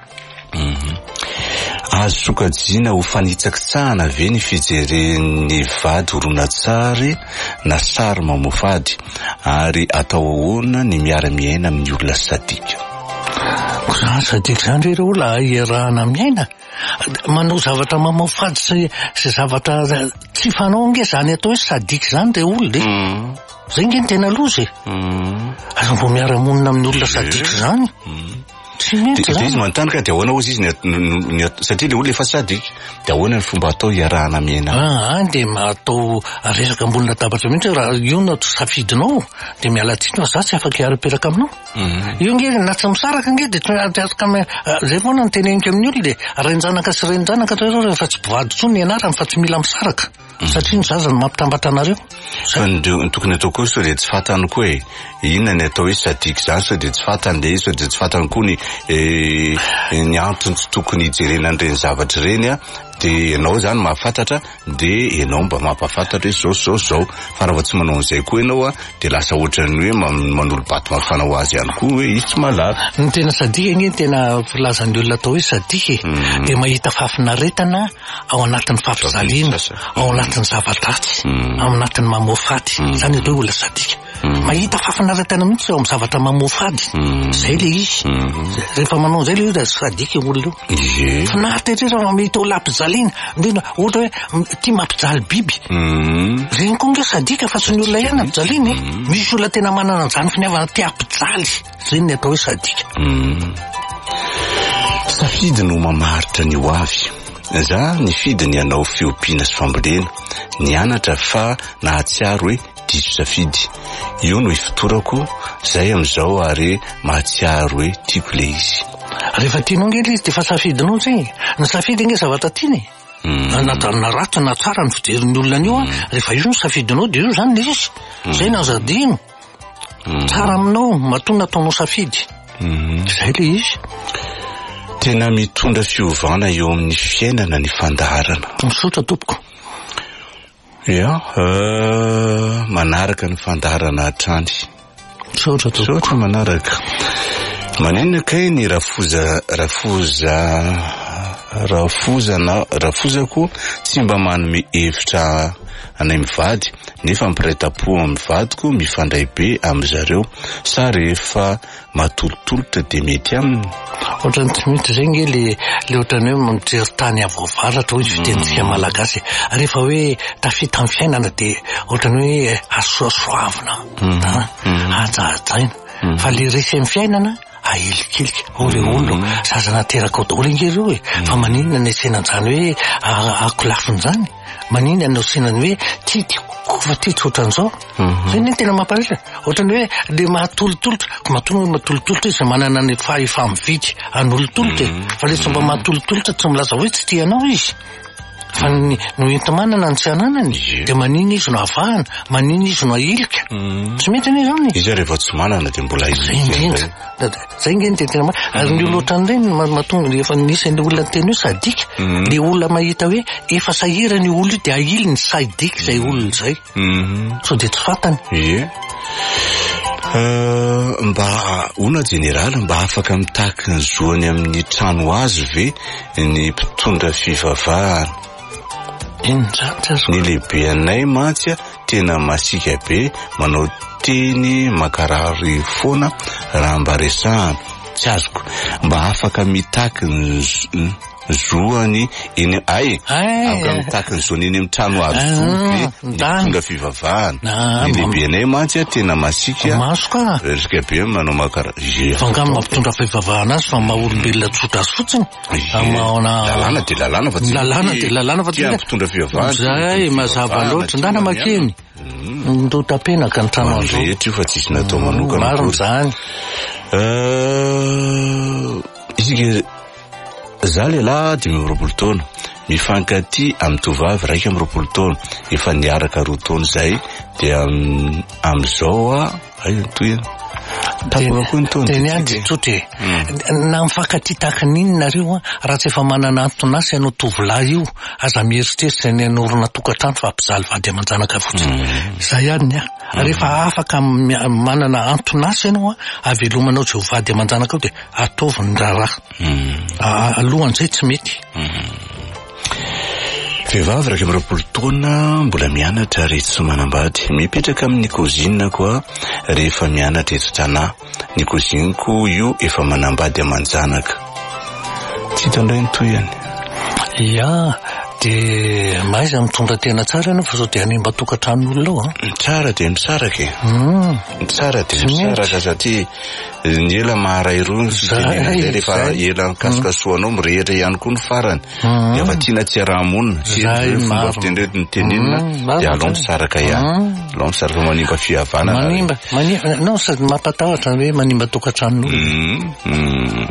Azo sokajiana ho fanitsakitsahana ve ny fijeren'ny vady horonan-tsary na sary mamofady ary atao ahoana ny miara-miaina amin'ny olona sadika. Sadika zany ireo olona iarahana miaina manao zavatra mamofady sy zavatra tsy fanao nge zany atao hoe sadika zany re olona zay nge ny tena loza azo mbo miara-monina amin'ny olona sadika zany. De izy manontany ka de ahoana ozy izy satria le olona efa sadika de ahoana ny fomba atao iarahana miaina. De atao resaka ambony latabatra mihitsy raha io no safidinao de miala tsiny fa za tsy afaka hiara-peraka aminao. Io nge na tsy misaraka nge de zay foana ny teneniko amin'ny olona de renjanaka sy renjanaka to rehefa tsy mpivady tsony ianarany fa tsy mila misaraka satria ny zazany mampitambatra anareo. Fa ny tokony atao koa so de tsy fatany koa e inona ny atao hoe sadika zany so de tsy fatany le so de tsy fatany koa ny antony tsy tokony hijerena an'ireny zavatra ireny de ianao zany mahafantatra de ianao mba mampafantatra hoe zao fa raha tsy manao an'izay koa ianao de lasa ohatrany hoe manolo-bato mafana ho azy ihany koa hoe izy tsy malala. Ny tena sadika iny tena filazan'ny olona atao hoe sadika de mahita fafinaretana ao anatin'ny fafizaliana ao anatin'ny zavadratsy ao anatin'ny mamofady zany atao hoe olona sadika. Mahita fafinaretana mihitsy ao amin'ny zavatra mamofady zay le izy rehefa manao zay le izy sadika olona io. Finaritra mahita olona ampijaliana ndrindra ohatra hoe tia mampijaly biby reny koa nge sadika fa tsy ny olona ihany ampijaliana misy olona tena manana an'izany finiavana tia ampijaly zay ny atao hoe sadika. Safidy no mamaritra ny ho avy. Za nifidy ny anao fiompiana sy fambolena nianatra fa nahatsiaro hoe diso safidy io no ifitorako zay am'izao ary mahatsiaro hoe tiako le izy. Rehefa tianao nge le izy de fa safidinao zay ny safidy nge zavatra tiany na ratsy na tsara ny fijerin'ny olona an'io rehefa io ny safidinao de io zany le izy zay nazadino tsara aminao matona ataonao safidy zay le izy. Tena mitondra fiovana eo amin'ny fiainana ny fandaharana. Misotra tompoko. Manaraka ny fandaharana hatrany. Misotra manaraka. Manenina kay ny rafozako tsy mba manome hevitra anay mivady nefa mipiraitam-po amin'ny vadiko mifandray be amin'izareo sa rehefa matolotolotra de mety aminy. Ohatrany tsy mety zay nge le ohatrany hoe mijery tany avovaratra hoe fitentsika malagasy rehefa hoe tafita amin'ny fiainana de ohatrany hoe asoasoavina ajajaina fa le resy amin'ny fiainana ahelikeliky ole olo zazana teraka ao daholo nge reo fa maninona ny asenan'izany hoe akolafiny zany maninona ny asenany hoe tiako fa ty tsy ohatran'izao zay ny tena mamparitra ohatrany hoe le mahatolotolotra matonga mahatolotolotra izy manana ny fahefa mividy anolotolotra fa le tsy mba mahatolotolotra tsy milaza hoe tsy tianao izy fa no entimanana ny tsy ananany de manina izy no avahana manina izy no ailika tsy mety ane zany izy rehefa tsy manana de mbola zay nge ny tena ary ny olohatran'ireny mahatonga rehefa nisy an'le olona teny hoe sadika le olona mahita hoe efa sahira ny olo de aily ny sadika zay olona zay so de tsy fatany. Mba ona generala mba afaka mitahaka ny zoany amin'ny trano azo ve ny mpitondra fivavahana. Ny lehibe anay mantsy tena masika be manao teny makarary foana raha mba resahana tsy azoko mba afaka mitahaka ny zoany eny afaka mitahaka ny zoany eny amin'ny trano azo ve mpitondra fivavahana. Ny lehibe anay mantsy tena masika resika be manao makarary fangamy mampitondra fivavahana azy fa maha-olombelona tsotra azy fotsiny lalàna de lalàna fa tia mpitondra fivavahana zay mazava loatra ndana makeny ndo tapenaka ny trano azo rehetra io fa tsisy natao manokana mariny zany. Isika za lehilahy 5 taona mifankaty amin'ny tovavy 2 taona efa niaraka 2 taona zay dia am'izao ay toy teny andry tsotra na mifankaty tahaka n'inonareo raha tsy efa manana anton'asa ianao tovolahy io aza mieritreritra ny anorona tokantrano fa ampizaly vady aman-janaka fotsiny zay ihany rehefa afaka manana anton'asa ianao avelomanao zay ho vady aman-janaka ao dia ataovy ny raharaha alohan'izay tsy mety. Vehivavy 20 taona mbola mianatra rehetra tsy manambady mipetraka amin'ny kozina koa rehefa mianatra eto tanà ny koziniko io efa manambady aman-janaka tsy hitandray ny toy ihany de maiza mitondra tena tsara ianao fa sao dia hanimba tokantranon'olona ao tsara dia misaraka tsara dia misaraka satria ny ela maharay roa fitenenazay rehefa ela mikasikasoanao mirehitra ihany koa ny farany efa tiana tsy arahamonina fomba fitendreto ny tenenina dia alao misaraka ihany alao misaraka manimba fihavanana manimba sady mampatahotra hoe manimba tokantranon'olona.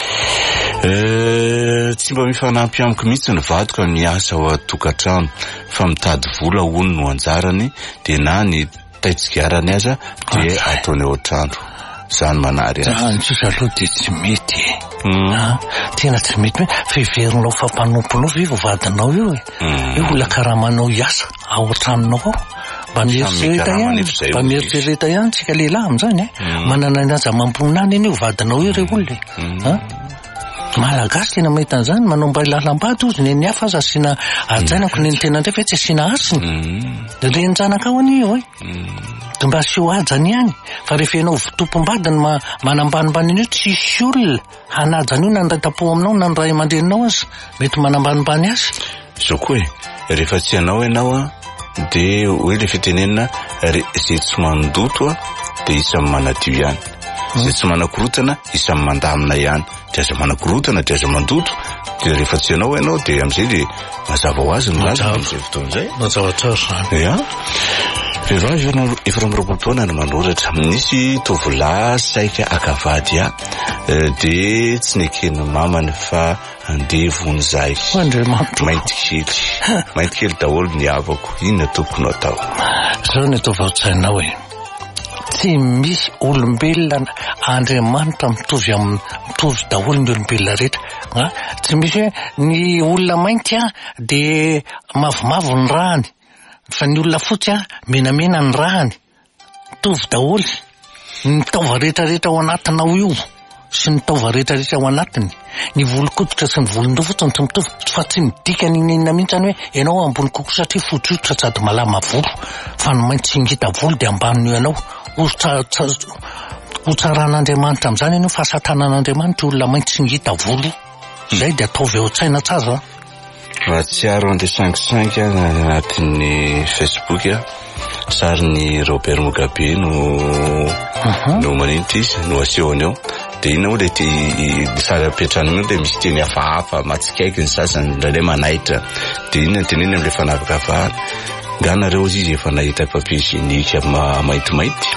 Tsy mba mifanampy amiko mihitsy ny vadoka miasa ao atokantrano fa mitady vola hono no anjarany dia na ny taitsigarany aza dia ataony ao an-trano zany manary azy sisa aloha dia tsy mety tena tsy mety hoe feverinao fampanopinao ve vadinao io io olona karamanao iasa ao an-tranonao ao mba mieritrereta ihany tsika lehilahy amin'izany manana ny aza mamponany iny io vadinao io reo olona malagasy tena mahita an'izany manao mba lalam-bady ozy ny hafa aza asiana ajainako ny tena ndray fa tsy asiana asiny renjanaka ao anio dia mba asio ajany ihany fa rehefa ianao vitompom-bady ny manambanimbany an'io tsisy olona hanajany io nandray tapo aminao na nyray aman-dreninao azy mety manambanimbany azy zao koa rehefa tsy ianao ianao dia hoe le fitenenina zay tsy mandoto dia isan'ny manadio ihany zay tsy manakorotana isan'ny mandamina ihany dia aza manakorotana dia aza mandoto dia rehefa tsy ianao dia amin'izay dia mazava ho azy milaza amin'izay fotoan'izay mazavatsara vehivavy 20 taona no manoratra misy tovolahy saika akavady dia tsy nekeny mamany fa andevony zay mainty kely daholo ny havako inona tokony atao zao ny atao vaotsainao hoe tsy misy olombelona Andriamanitra mitovy daholo ny olombelona rehetra tsy misy hoe ny olona mainty dia mavomavo ny rahany fa ny olona fotsy menamena ny rahany mitovy daholo ny taova rehetrarehetra ao anatinao io sy ny taova rehetrarehetra ao anatiny ny volon-koditra sy ny volon-doha fotsiny tsy mitovy fa tsy midika ninina mihitsy any hoe ianao ambony kokoa satria fotsy sady malama volo fa ny mainty sy ngita volo dia ambaniny ianao ho tsaran'Andriamanitra amin'izany ianao fa satanan'Andriamanitra olona mainty sy ngita volo zay dia ataovy ao tsaina tsara Ratsiaro andesangisangy anatin'ny Facebook sariny Robert Mugabe no maninty izy no asehony ao dia ina hoe le sary apetrany io dia misy teny hafahafa matsikaiky ny sasany ndraindray manaitra dia ina teneny amin'ilay fanavakavahana nganareo izy efa nahita papier hygiénique maintimainty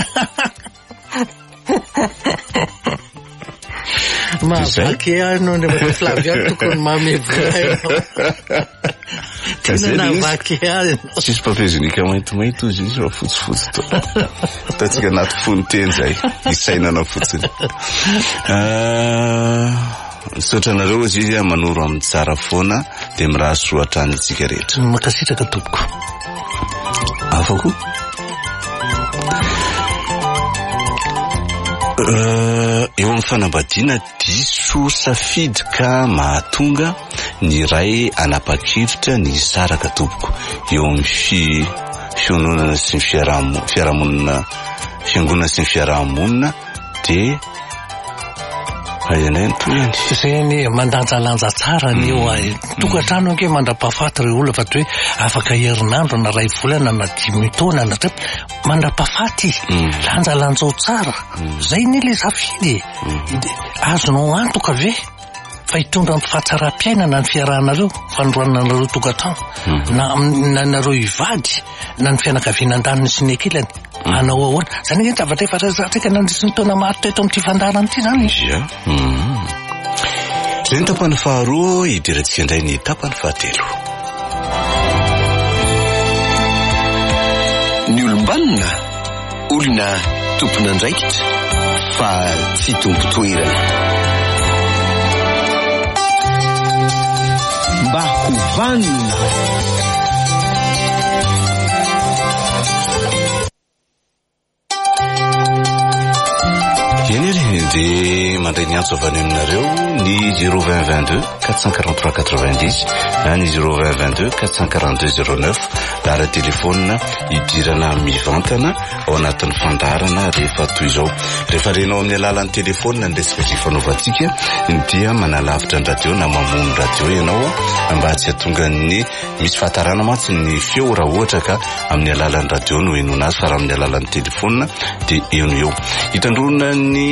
mavaky anao ny Flavia tokony mamevoka tena navaky anao tsisy papier hygiénique maintimainty ozy izy fa fotsifotsy ataontsika anaty foniteny zay isainana fotsiny nisaotranareo izy izy manoro amin'ny tsara foana dia miraha soatra antsika rehetra makasitraka tompoko afako eo amin'ny fanambadiana diso safidy ka mahatonga ny ray anapa-kevitra ny saraka tompoko eo amin'ny fiononana sy ny fiarahamonina fiangonana sy ny fiarahamonina dia ayanay nytoyany zay ny mandanjalanja tsara ny eo tokantrano anke mandra-pahafaty reo olona fa hoe afaka herinandro na ray volana na 10 taona na mandra-pahafaty lanjalanjao tsara zay ny le safidy azonao antoka ve fa hitondra ny fahatsara-piainana ny fiarahanareo fanoroananareo tokantrano na nareo hivady na ny fianakaviana an-daniny sy ny ankilany anao ahoana zany hoe zavatra efa razatsika nandrisy ny taona maro teto amin'ity fandarana ity zany ia zay ny tapany faharoa idirantsika indray ny tapany fahatelo. Ny olombanona olona tompona andraikitra fa tsy tompo toerana. Mba hovanona eny ery dia mandray ny antso avy any aminareo ny 02022 443 90 na ny 02022 442 09 lara telefônina idirana mivantana ao anatin'ny fandarana rehefa toy izao. Rehefa renao amin'ny alalan'ny telefônina ny resaka fifanaovantsika dia manalavitra ny radio na mamono ny radio ianao mba tsy hatonga ny misy fahatarana mantsy ny feo raha ohatra ka amin'ny alalan'ny radio no enona azy fa raha amin'ny alalan'ny telefônina dia eno eo hitandrona ny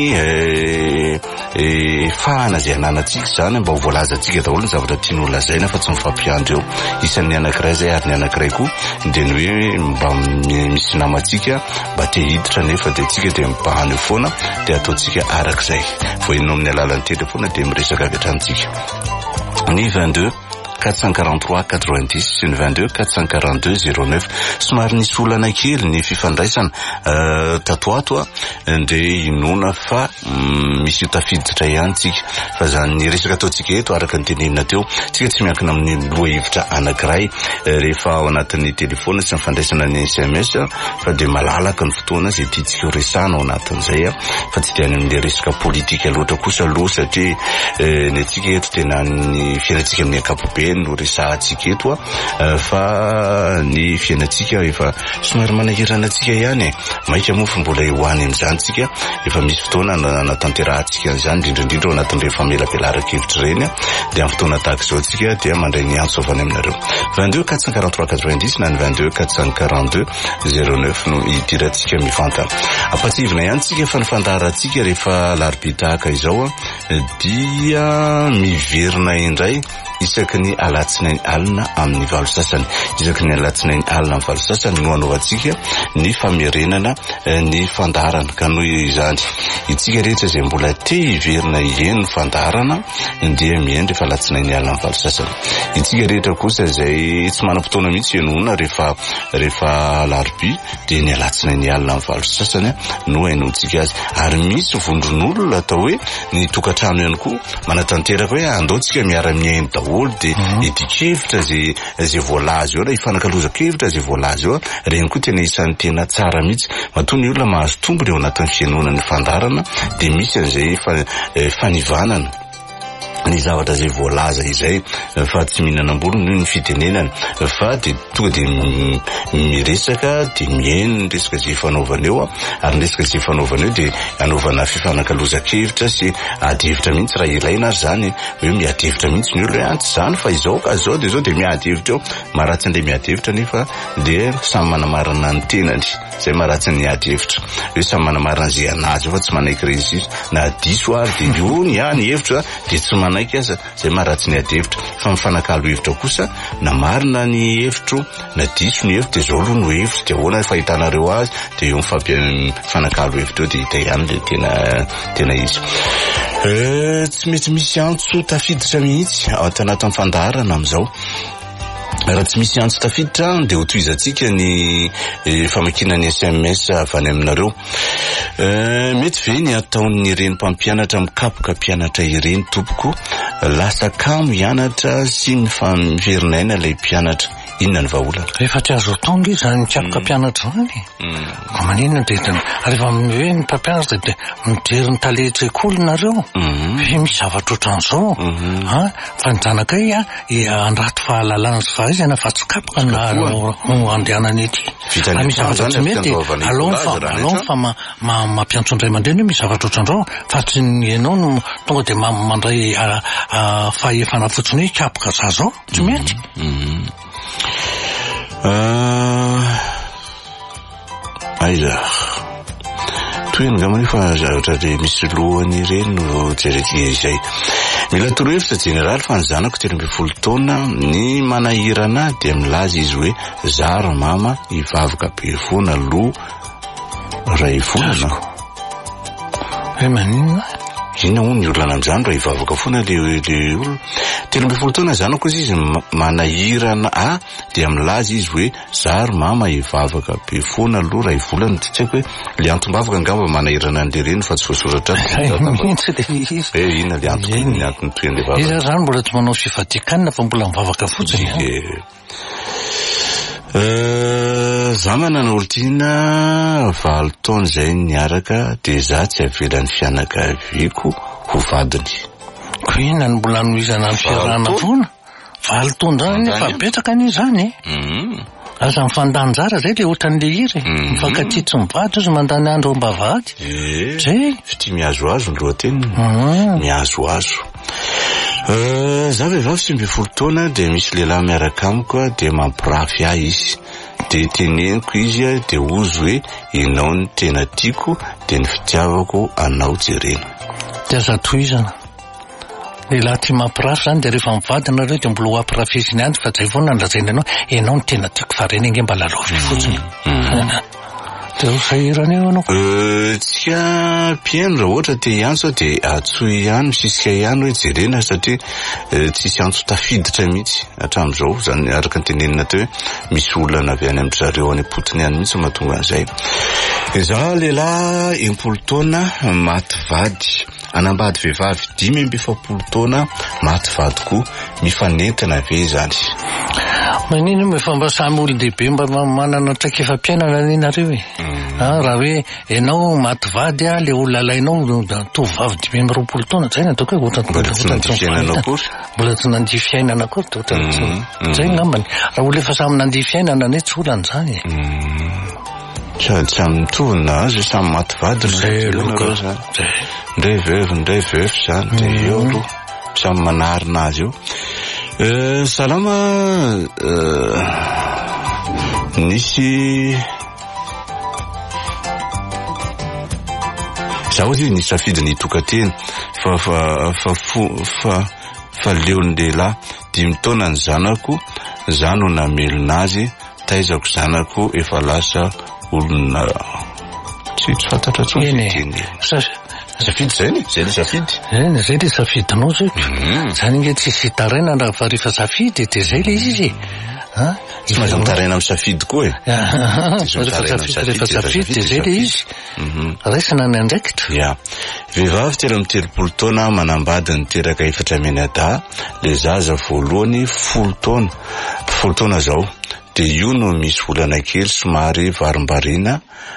fahana zay ananatsika zany mba ho voalazantsika daholo ny zavatra tiany olazaina fa tsy mifampiandro eo isan'ny anankiray zay ary ny anankiray koa dia ny hoe mba misy namatsika mba te hiditra nefa dia tsika dia mibahana eo foana dia ataotsika arak'izay vo enao amin'ny alalan'ny telefona dia miresaka avy atrantsika ny 22 443 90 sy ny 22 442 09 somary nisy olana kely ny fifandraisana tatoato dia inona fa misy tafiditra ihany tsika fa zany ny resaka ataotsika eto araka ny tenenina teo tsika tsy miankina amin'ny loha hevitra anankiray rehefa ao anatin'ny telefona sy mifandraisana ny SMS fa dia malalaka ny fotoana zay tiatsika resana ao anatin'izay fa tsy dia any amin'le resaka politika loatra kosa aloha satria ny atsika eto tena ny fiainantsika amin'ny ankapobeny no resahantsika eto fa ny fiainantsika efa somary manahirana antsika ihany maika moa fa mbola hoany amin'izany tsika efa misy fotoana anatanterahitsika an'izany indrindrindrindra ao anatin'ireo famelabelara-kevitra ireny dia amin'ny fotoana tahaka izao tsika dia mandray ny antso avy any aminareo 22 443 90 na ny 22 442 09 no idirantsika mivantana. Ampatsivina ihany tsika fa ny fandarantsika rehefa larobia tahaka izao dia miverina indray isaky ny alatsinainy alina amin'ny valo sasany isaky ny alatsinainy alina amin'ny valo sasany no anaovantsika ny famerenana ny fandarana ka noho izany itsika rehetra izay mbola te hiverina iheny ny fandarana dia mieny rehefa alatsinainy alina amin'ny valo sasany itsika rehetra kosa izay tsy manam-potoana mihitsy enona rehefa larobia dia ny alatsinainy alina amin'ny valo sasany no hainontsika azy ary misy vondron'olona atao hoe ny tokantrano ihany koa manatanteraka hoe andaotsika miara-miainy daholo dia idikevitra zay voalazy eo na ifanakalozakevitra zay voalazy eo reny koa tena isan'ny tena tsara mihitsy matoa ny olona mahazo tombony eo anatin'ny fianonan'ny fandarana dia misy an'izay fanivanana ny zavatra zay voalaza izay fa tsy mihinanam-bolo noho ny fitenenana fa dia tonga dia miresaka dia mihaino ny resaka zay fanaovana eo ary ny resaka zay fanaovana eo dia anaovana fifanankalozakevitra sy adihevitra mihitsy raha ilaina ary zany hoe miadihevitra mihitsy ny olo hoe tsy zany fa izao ka zao dia zao dia miadihevitra eo maharatsy an'ilay miadihevitra nefa dia samy manamarana ny tenany zay maharatsy ny adihevitra hoe samy manamarana zay anazy eo fa tsy manaiky resisy na diso ary dia io ny any hevitra dia tsy manaiky aza zay maharatsy ny adihevitra fa mifanakalo hevitra kosa na marina ny hevitro na diso ny hevitra dia zao aloha no hevitra dia ahoana fahitanareo azy dia eo mifanakalo hevitra eo dia hita ihany le tena izy tsy mety misy antso tafiditra mihitsy ao anatin'ny fandaharana amin'izao raha tsy misy antso tafiditra dia ho toizantsika ny famakinany SMS avy any aminareo mety ve ny ataon'ny ireny mpampianatra mikapoka mpianatra ireny tompoko lasa kamo hianatra sy ny famiverinana ilay mpianatra inona ny vahaolana rehefa tsy azo tonga izy zany mikapoka mpianatra zany ka maninona dia rehefa hoe ny mpampianatra dia mijery ny taletsekoly nareo hoe misy zavatra ohatran'izao fa ny janakay andrato fahalalana sy fahaizana fa tsy kapoka na andehanany ety misy zavatra tsy mety aloha fa mampiantso indray mandreny hoe misy zavatra ohatran'izao fa tsy ianao no tonga dia mandray fahefana fotsiny hoe kapoka za zao tsy mety aiza toeny gamany fa zavatra dia misy lohany ireny no jeretsika izay mila torohevitra jeneraly fa ny zanako 12 taona ny manahirana dia milaza izy hoe zara mama hivavaka be foana aloha ray volana maninona inona hono ny olana am'izany raha ivavaka foana le olona 13 taona zany koa izy manahirana dia milaza izy hoe zary mama ivavaka be foana aloha raha ivolana tsy haiko hoe le antombavaka angamba manahirana an'le reny fa tsy voasoratra inona le antony toen'le vavaka izy zany mbola tsy manao fivadikanina fa mbola mivavaka fotsiny za manana olontiana 20 taona zay niaraka de za tsy avelan'ny fianakaviako ho vadiny ko ina ny mbola noizana ny fiarahana foana 20 taona zany fa betsaka ny zany aza mifandanjara zay le ohatran'le iry mifankatitsy mivady izy mandany andro ambavady zay fity miazoazo ny lohateny miazoazo za vehivavy 20 taona de misy lehilahy miaraka amiko de mampirafy ahy izy de teneniko izy de ozy hoe ianao ny tena tiako de ny fitiavako anao jerena de aza tohizana lehilahy tia mampirafy zany de rehefa mivady nareo de mbola ho ampirafiziny andro fa zay foana nandrazaina anao ianao ny tena tiako fa reny ange mba lalaovy fotsiny sahirana eo anao tsika mpiaino raha ohatra te hiantso de atsoy ihany misisika ihany hoe jerena satria tsisy antso tafiditra mihitsy hatram'izao zany araka ny tenenina teo hoe misy olana avy any amin'ny zareo any apotiny any mihitsy mahatonga an'izay za lehilahy 10 taona maty vady anambady vehivavy 17 taona maty vady koa mifanentana ve zany manino mefamba samy olon-dehibe mba manana traikefa-piainana ninareo raha hoe ianao maty vady le olona alainao tovavy 20 taona zay nataoko hoe mbola tsy nandihy fiainana akory mbola tsy nandihy fiainana akory zay ngambany raha olona efa samy nandihy fiainana ne tsy olan'izany samy mitovina azy samy maty vady ndray vevy zany de eo aloha samy manarina azy eo salama nisy za ozy nisy safidy ny tokantena fa leon'ny lehilahy 10 taona ny zanako za no namelona azy taizako zanako efa lasa olona tsy fantatra tsony safidy zay le safidy zay le safidinao zay zany nge tsy sitaraina raha fa rehefa safidy de zay le izy tsy mazantaraina amin'ny safidy koa rehefa safidy de zay le izy raisina ny andraikitra vehivavy 13 taona manambady niteraka efatra menada le zaza voalohany 10 taona zao de io no misy volana kely somary varimbarina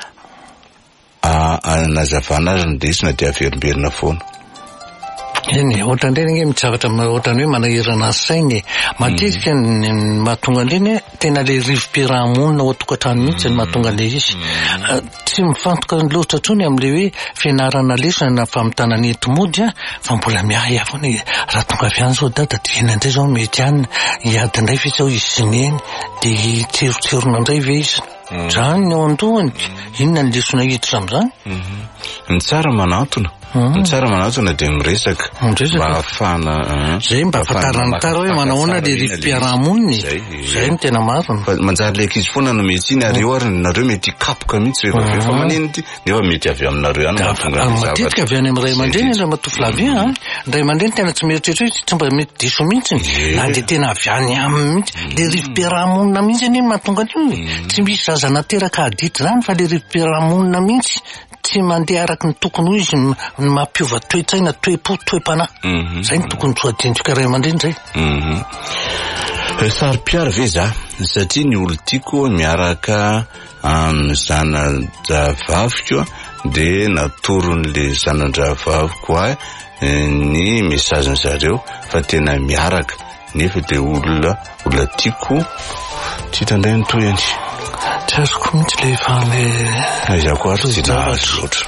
nazavana azy ndesina de averimberina foana eny ohatrandreny nge mitsavatra ohatrany hoe manahirana sainy matetika ny mahatonga andreny tena le rivo-piarahamonina ao atokantrano mihitsy ny mahatonga le izy tsy mifantoka loatra trony am'le hoe fianarana lesona na famitana ny entomody fa mbola miahy avony raha tonga avy any zao dada de ena ndray zao mety any hiady indray fe zao izy sineny de tserotserona indray ve izy zany ny ao andohany inona ny lesona hiditra am'izany ny tsara manatona ny tsara manatona de miresaka mba ahafana zay mba ahafantarana tara hoe manahoana le rivo-piarahamoniny zay ny tena marina manjary leka izy foana no mety iny ary eo ary nareo mety kapoka mihitsy rehefa maniny ty nefa mety avy aminareo any matetika avy any am'ray aman-dreny indray matoflavia ndray aman-dreny tena tsy mieritreritra hoe tsy mba mety diso mihitsiny na de tena avy any aminy mihitsy le rivo-piarahamonina mihitsy any iny mahatonga an'io tsy misy zaza nateraka adity zany fa le rivo-piarahamonina mihitsy tsy mandeha araky ny tokony ho izy ny mampiova toe-tsaina toe-po-toe-panahy zay ny tokony tsoadintsika ray aman-dreny zay sary-piara ve za satria ny olo tiako miaraka amin'ny zanan-javaviko de natoron'le zanan-javaviko ahy ny mesaziny zareo fa tena miaraka nefa de olona tiako tsy hitandray ny toy any tsy azoko mihitsy le fa le aizako ary tsy nahazo loatra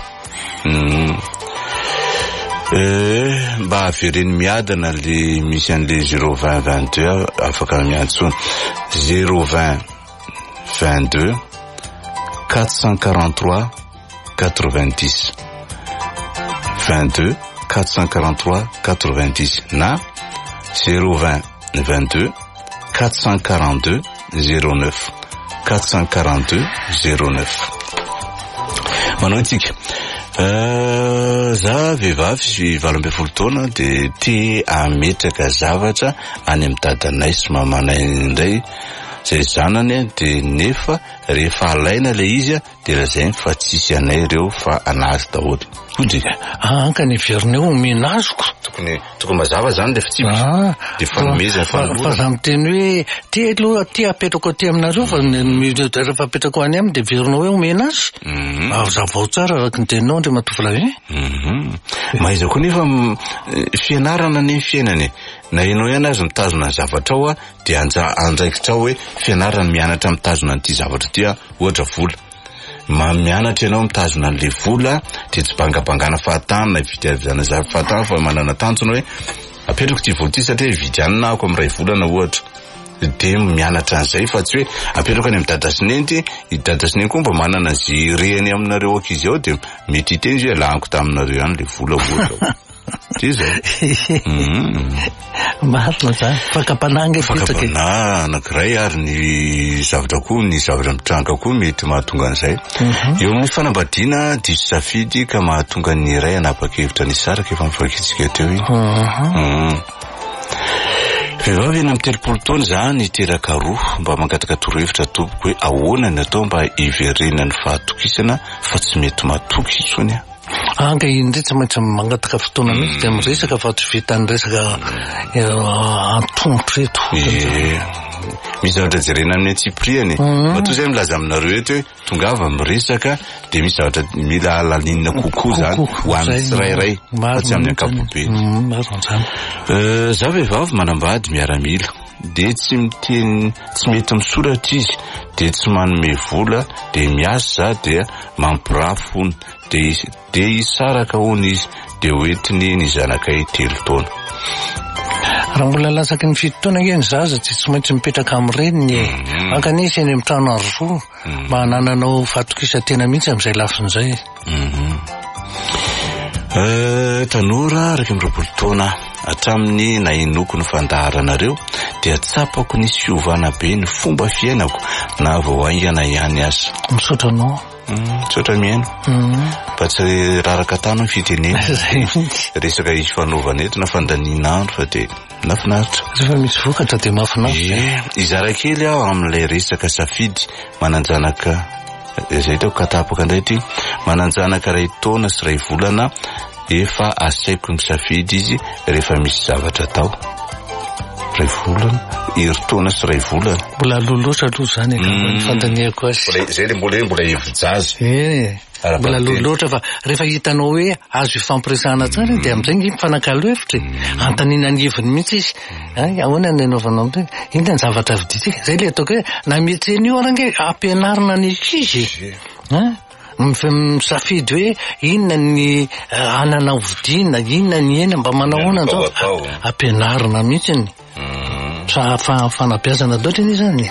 mba avereny miadana le misy an'le 02022 afaka miantsona 020 22 443 90 22 443 90 na 020 22 442 09 442 09 manao tsika za vehivavy 20 taona de tia ametraka zavatra any amin'ny dadanay sy mamanay indray zay zanany de nefa rehefa alaina le izy de lazainy fa tsisy anay ireo fa anazy daholo odrika ka ny verineo omena azoko tokony mazava zany de tsy misy de fanomezana fa za miteny hoe ty aloha ty apetrako aty aminareo fa rehefa apetrako any aminy de verinao hoe omena azy zavao tsara araka ny teninao ndre matovolahy mahaiza koa nefa fianarana ny fiainany na ianao ihany azy mitazona ny zavatra ao de andraikitra hoe fianarana mianatra mitazona an'ity zavatra ty ohatra vola mianatra ianao mitazona an'le vola de tsy bangabangana fahatanana vidiavizana fahatana fa manana tanjona hoe apetrako ty vola ty satria vidianina ako amin'ny ray volana ohatra de mianatra an'izay fa tsy hoe apetrako any amin'ny dadasinenty dadasinenty koa mba manana zy reny aminareo akizy ao de mety hiteny izy hoe laniko taminareo ihany le vola ohatra ty zay marina zany fakapananga fakapana anankiray ary ny zavatra koa ny zavatra mitranga koa mety mahatonga an'izay eo amin'ny fanambadiana diso safidy ka mahatonga ny iray anapa-kevitra ny saraka efa mifakitsika teo iny vehivavy eny amin'ny 30 taona zany iteraka roa mba mangataka torohevitra tompoko hoe ahoana ny atao mba hiverena ny fahatokisana fa tsy mety matoky itsony anga indray tsy maintsy mangataka fotoana mihitsy de miresaka fa tsy vita ny resaka antongotra eto misy zavatra jerena amin'ny antsipriany matoa zay milaza aminareo eto hoe tongava miresaka de misy zavatra mila alalinina kokoa zany ho amin'ny tsirairay fa tsy amin'ny ankapobeny za vehivavy manambady miaramila de tsy mety misoratra izy de tsy manome vola de miasa za de mampirafony de isaraka hony izy de hoentiny ny zanakay 3 taona raha mbola lasaky ny 7 taona eny zaza tsy maintsy mipetraka amin'ireny ankanisy eny amin'ny trano arroa mba hanananao fahatokisa-tena mihitsy amin'izay lafin'izay tanora raky 20 taona hatramin'ny nainoko ny fandaharanareo dia tsapako ny siovana be ny fomba fiainako na vao aingana ihany azy misotranao misotra miaino mba tsy raraka tano ny fitenena resaka izy fanaovana eto na fandaninandro fa de nafinaritra rehefa misy vokatra de mafinaritra izara kely aho amin'ilay resaka safidy mananjanaka zay tao katapaka indray ty mananjanaka 2 taona sy 2 volana efa asaiko misafidy izy rehefa misy zavatra tao 2 volana 2 taona sy 2 volana mbola loloatra aloha zany fantaniako azy zay le mbola evijazy mbola loloatra fa rehefa hitanao hoe azo ifampiresahana tsara de am'izay ngy mifanakalo hevitra antanina ny heviny mihitsy izy ahoana ny anaovanao am'izay inona ny zavatra viditsika zay le ataoko hoe na mietseny io arange ampianarina ny ikizy misafidy hoe inona ny anana vidiana inona ny ena mba manahoana zao ampianarina mihitsy ny fanabeazana doatra ny zany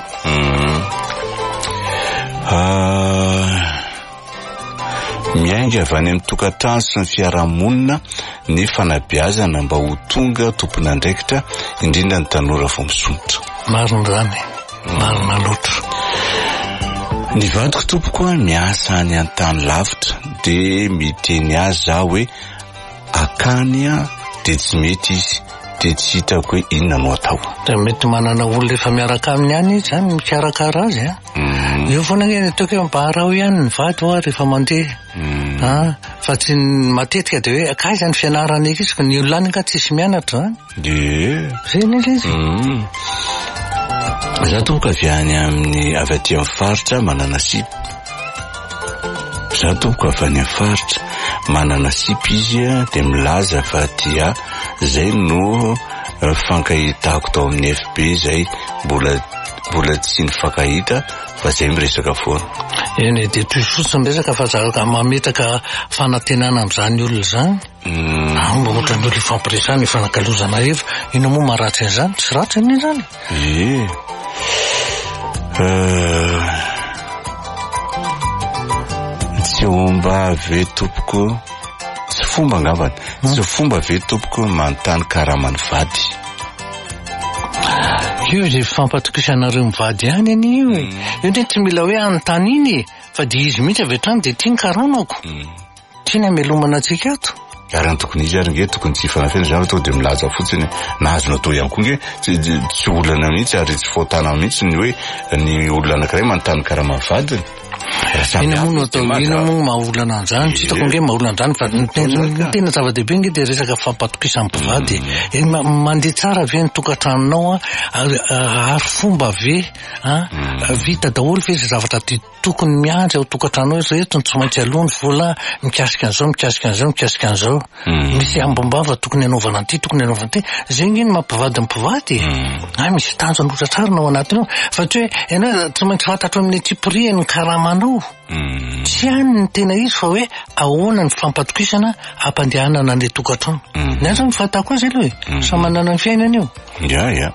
miainga avy any amin'ny tokantrano sy ny fiarahamonina ny fanabeazana mba ho tonga tompona andraikitra indrindra ny tanora vao misontra marina zany marina loatra ny vadiko tompoko miasa any an-tany lavitra de miteny azy za hoe akany de tsy mety izy de tsy hitako hoe inona no atao de mety manana olo efa miaraka aminy any izy zany mikarakara azy io foana ny ataoko hoe mbaharao ihany ny vady ho rehefa mandeha fa tsy matetika de hoe akay zany fianarana eky izy ny olany ka tsisy mianatra zany de zay nila izy za tomboka avy any amin'ny avy aty amin'ny faritra manana sipy za tomboka avy any amin'ny faritra manana sipy izy de milaza fa dia zay no fankahitako tao amin'ny FB zay mbola tsy nifankahita fa zay miresaka foana eny de toy fotsiny resaka fa zaka mametraka fanantenana am'izany olona zany mba ohatra ny olo ifampiresahana ifanakalozana hevitra ino moa maratry an'izany tsy ratry ny zany tsy omba ve tompoko tsy fomba angambany tsy fomba ve tompoko manontany karamany vady io zay fampatokisanareo mivady ihany an'io io ndray tsy mila hoe anontany iny fa de izy mihitsy avy hatrany de tia ny karanako tiana melomana antsika ato ary ny tokony izy ary nge tokony tsy fanafena zany to de milaza fotsiny nazona to ihany koa nge tsy olana mihitsy ary tsy fotana mihitsy ny hoe ny olona anankiray manontany karaha mavadiny ina mono atao ina mono mahaolana an'izany tsy hitako nge mahaolana an'izany fa ny tena zava-dehibe nge de resaka fampatokisan'ny mpivady mandeha tsara ve ny tokantranonao ary fomba ve vita daholo ve zay zavatra tokony miandry ao tokantranonao rehetra tsy maintsy alony vola mikasika an'izao mikasika an'izao mikasika an'izao misy ambambava tokony anaovana an'ity tokony anaovana ity zay nge ny mampivady mpivady misy tanjona ohatra tsara nao anatiny ao fa tsy hoe ianao tsy maintsy fantatro amin'ny tsipiriany karamanao tsy hany ny tena izy fa hoe ahoana ny fampatokisana ampandehanana an'le tokantrano ny azo ny fatako azy aloha sa manana ny fiainana io ya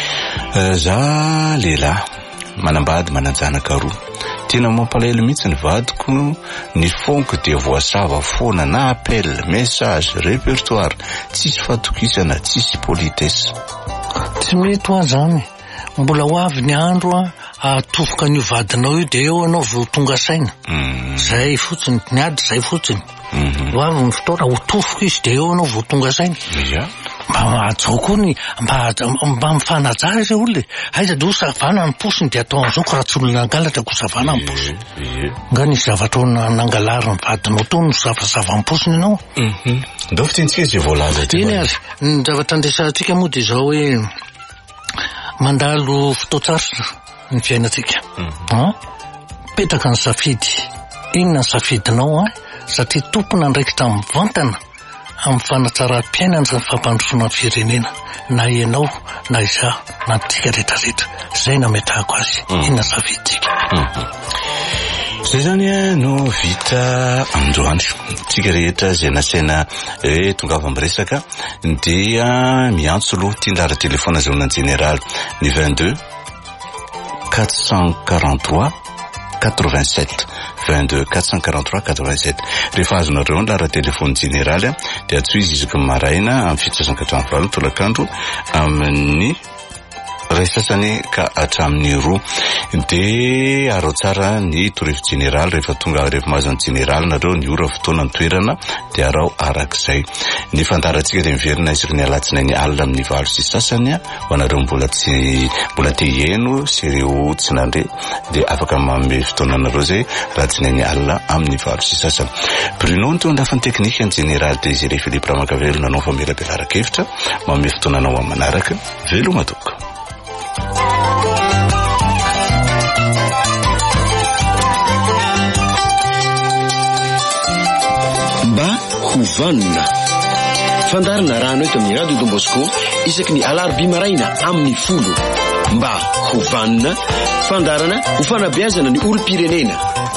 za lehilahy manambady mananjanaka roa tena mampalahelo mihitsy ny vadiko ny fonko dia voasava foana na appel message répertoire tsisy fatokisana tsisy politesse tsy mety ho azany mbola ho avy ny andro atofoka ny vadinao io de eo anao vao tonga saina zay fotsiny ny ady zay fotsiny ho avy ny fotoana ho tofoka izy de eo anao vao tonga saina mba atsao koa ny mba mifanaja izy olona aiza de ho savana ny posiny de atao an'izao ka raha tsy olona nangalatra ko savana ny posiny nga nisy zavatra nangalary ny vadinao to no zavasava ny posiny ianao ndao fitintsika izy voalaza iny ary ny zavatra andesantsika moa de zao hoe mandalo fotoatsara ny fiainatsika petraka ny safidy inona ny safidinao satria tompona andraikitra mivantana amin'ny fanatsara-piainana sy ny fampandrosoana ny firenena na ianao na izaho na tsika rehetrarehetra zay nametrahako azy inona safidytsika zay zany no vita androany tsika rehetra zay nasaina tonga miresaka dia miantso aloha tiandara telefona zonana général ny 22 443 87 22 443 87 rehefa azonareo ny lara telefony généraly dia atsoa izy isaky maraina amin'ny fitsasan-katran'ny tolakandro amin'ny ray sasany ka hatramin'ny roa de arao tsara ny torefo général rehefa tonga rehefa mahazany général nareo ny ora fotoana ny toerana de arao arak'izay ny fandarantsika de miverina isaky ny alatsinainy alina amin'ny valo sy sasany ho anareo mbola te hieno sy ireo tsy nandre de afaka manome fotoana anareo zay alatsinainy alina amin'ny valo sy sasany Bruno ny lafiny teknika ny général Désiré Philippe Ramakavelo nanao famelabelaraka-hevitra manome fotoana anao amin'ny manaraka veloma toka mba hovanona fandarana rano eto amin'ny Radio Don Bosco isaky ny alarobia maraina amin'ny 10 mba hovanona fandarana ho fanabeazana ny olom-pirenena